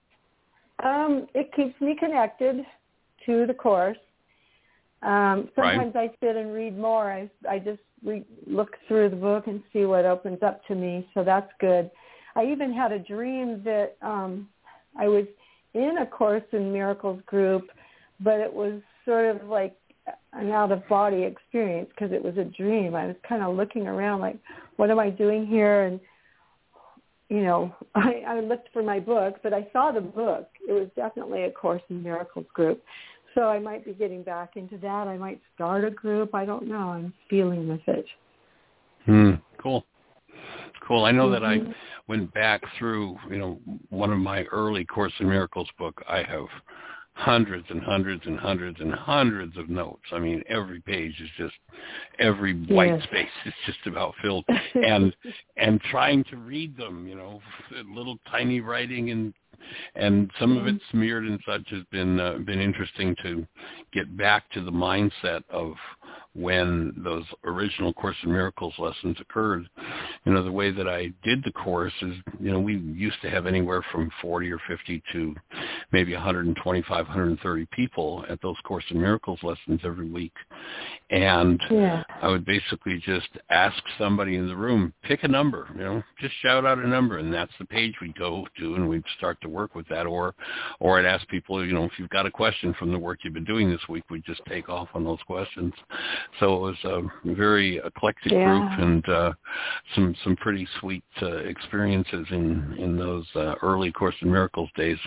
Um, it keeps me connected to the Course. Um, sometimes right. I sit and read more. I I just re- look through the book and see what opens up to me, so that's good. I even had a dream that um, I was in a Course in Miracles group, but it was sort of like an out-of-body experience because it was a dream. I was kind of looking around like, what am I doing here? And you know, I, I looked for my book, but I saw the book. It was definitely a Course in Miracles group. So I might be getting back into that. I might start a group. I don't know. I'm feeling with it. Hmm. Cool. Cool. I know mm-hmm. that I went back through, you know, one of my early Course in Miracles book. I have hundreds and hundreds and hundreds and hundreds of notes. I mean, every page is just, every white yes. space is just about filled. And and trying to read them, you know, little tiny writing, and and some mm-hmm. of it smeared and such has been uh, been interesting to get back to the mindset of when those original Course in Miracles lessons occurred. You know, the way that I did the course is, you know, we used to have anywhere from forty or fifty to maybe one hundred twenty-five, one hundred thirty people at those Course in Miracles lessons every week. And yeah. I would basically just ask somebody in the room, pick a number, you know, just shout out a number, and that's the page we'd go to, and we'd start to work with that. Or or I'd ask people, you know, if you've got a question from the work you've been doing this week, we'd just take off on those questions. So it was a very eclectic yeah. group, and uh, some some pretty sweet uh, experiences in, in those uh, early Course in Miracles days.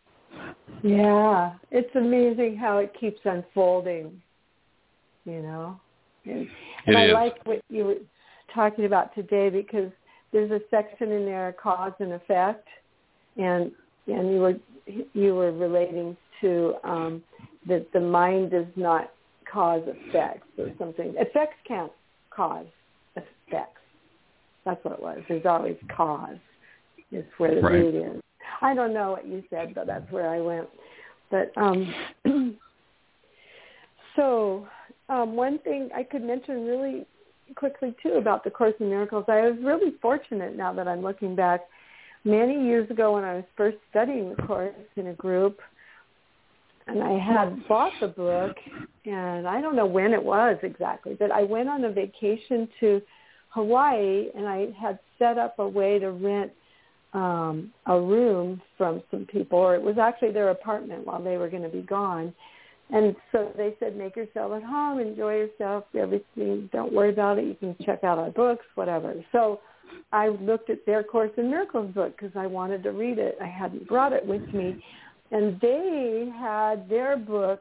Yeah, it's amazing how it keeps unfolding, you know. And, and I is. like what you were talking about today, because there's a section in there, cause and effect, and and you were you were relating to um, that the mind does not cause effects or something. Effects can't cause effects. That's what it was. There's always cause. Is where the right. root is. I don't know what you said, but that's where I went. But um, so um, one thing I could mention really quickly, too, about the Course in Miracles, I was really fortunate, now that I'm looking back, many years ago when I was first studying the Course in a group, and I had bought the book, and I don't know when it was exactly, but I went on a vacation to Hawaii, and I had set up a way to rent Um, a room from some people, or it was actually their apartment while they were going to be gone. And so they said, make yourself at home, enjoy yourself, everything, don't worry about it. You can check out our books, whatever. So I looked at their Course in Miracles book because I wanted to read it. I hadn't brought it with me. And they had their book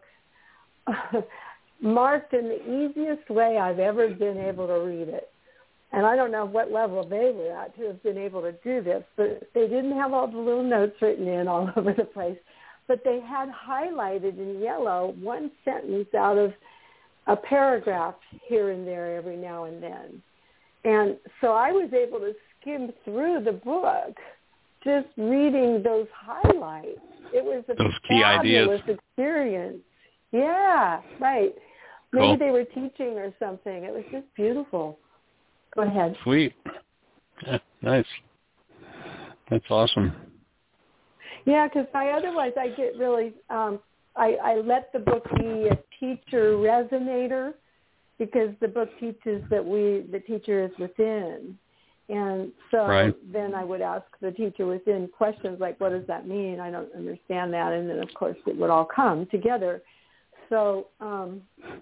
marked in the easiest way I've ever been able to read it. And I don't know what level they were at to have been able to do this, but they didn't have all the little notes written in all over the place. But they had highlighted in yellow one sentence out of a paragraph here and there every now and then. And so I was able to skim through the book just reading those highlights. It was a those key fabulous ideas. experience. Yeah, right. Maybe Cool. they were teaching or something. It was just beautiful. Go ahead. Sweet. Yeah, nice. That's awesome. Yeah, because I otherwise I get really, um, I, I let the book be a teacher resonator because the book teaches that we, the teacher is within. And so Right. then I would ask the teacher within questions like, what does that mean? I don't understand that. And then, of course, it would all come together. So um,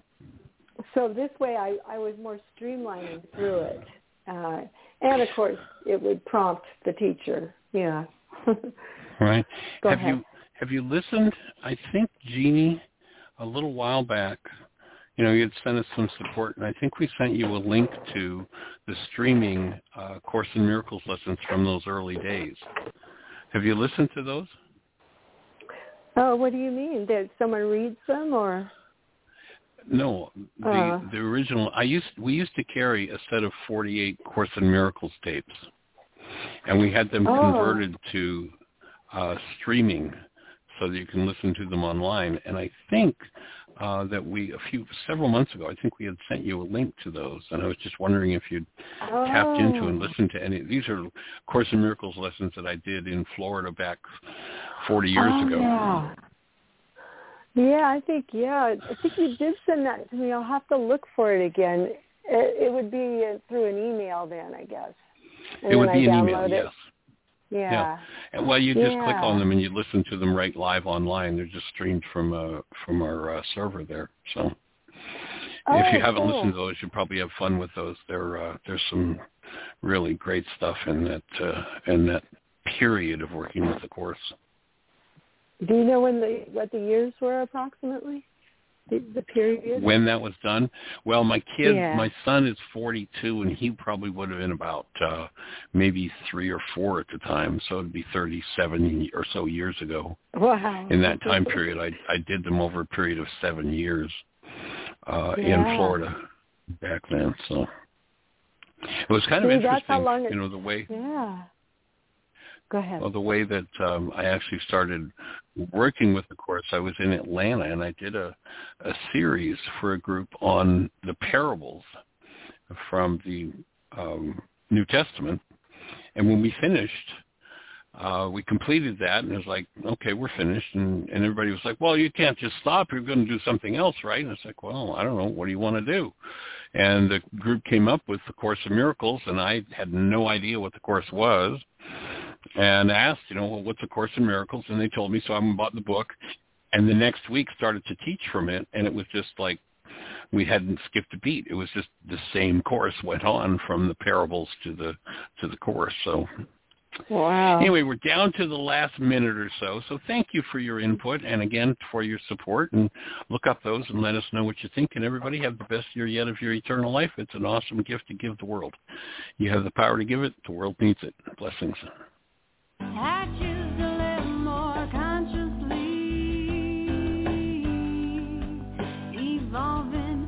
so this way I, I was more streamlining through it. Uh, and, of course, it would prompt the teacher. Yeah. Right. Go have ahead. you have you listened? I think Jeannie, a little while back, you know, you had sent us some support, and I think we sent you a link to the streaming uh, Course in Miracles lessons from those early days. Have you listened to those? Oh, what do you mean? Did someone read them or? No, the Uh. the original. I used we used to carry a set of forty-eight Course in Miracles tapes, and we had them Oh. converted to uh, streaming, so that you can listen to them online. And I think uh, that we a few several months ago, I think we had sent you a link to those, and I was just wondering if you'd Oh. tapped into and listened to any. These are Course in Miracles lessons that I did in Florida back forty years oh, ago. Yeah. Yeah, I think, yeah. I think you did send that to me. I'll have to look for it again. It, it would be uh, through an email then, I guess. And It would then be I an email, download it. yes. Yeah. Yeah. And, well, you just yeah. click on them and you listen to them right live online. They're just streamed from uh, from our uh, server there. So Oh, if you haven't cool. listened to those, you probably have fun with those. There, uh, there's some really great stuff in that uh, in that period of working with the Course. Do you know when the what the years were approximately? The, the period? When that was done? Well, my kid, Yeah. my son is forty-two, and he probably would have been about uh, maybe three or four at the time, so it would be thirty-seven or so years ago. Wow. In that time period, I, I did them over a period of seven years uh, Yeah. in Florida back then. So it was kind of See, interesting, that's how long it, you know, the way Yeah. Go ahead. well, the way that um, I actually started working with the Course. I was in Atlanta, and I did a, a series for a group on the parables from the um, New Testament. And when we finished, uh, we completed that, and it was like, okay, we're finished. And, and everybody was like, well, you can't just stop. You're going to do something else, right? And it's like, well, I don't know. What do you want to do? And the group came up with the Course in Miracles, and I had no idea what the Course was. And asked, you know, well, what's A Course in Miracles? And they told me, so I bought the book. And the next week started to teach from it, and it was just like we hadn't skipped a beat. It was just the same course went on from the parables to the to the Course. So Wow. anyway, we're down to the last minute or so. So thank you for your input, and again for your support. And look up those and let us know what you think. And everybody have the best year yet of your eternal life. It's an awesome gift to give the world. You have the power to give it. The world needs it. Blessings. I choose to live more consciously, evolving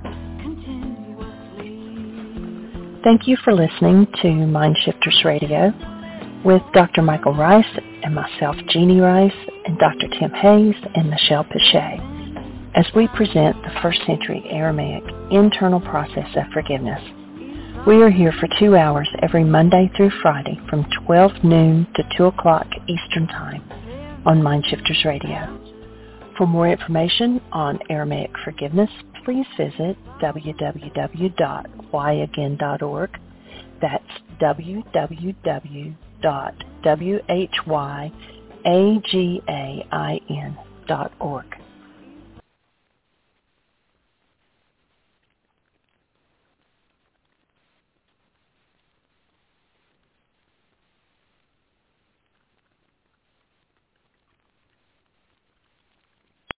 continuously. Thank you for listening to Mind Shifters Radio with Doctor Michael Rice and myself, Jeannie Rice, and Doctor Tim Hayes and Michelle Pichet, as we present the first century Aramaic internal process of forgiveness. We are here for two hours every Monday through Friday from twelve noon to two o'clock Eastern Time on Mind Shifters Radio. For more information on Aramaic forgiveness, please visit w w w dot why again dot org. That's w w w dot whyagain dot org.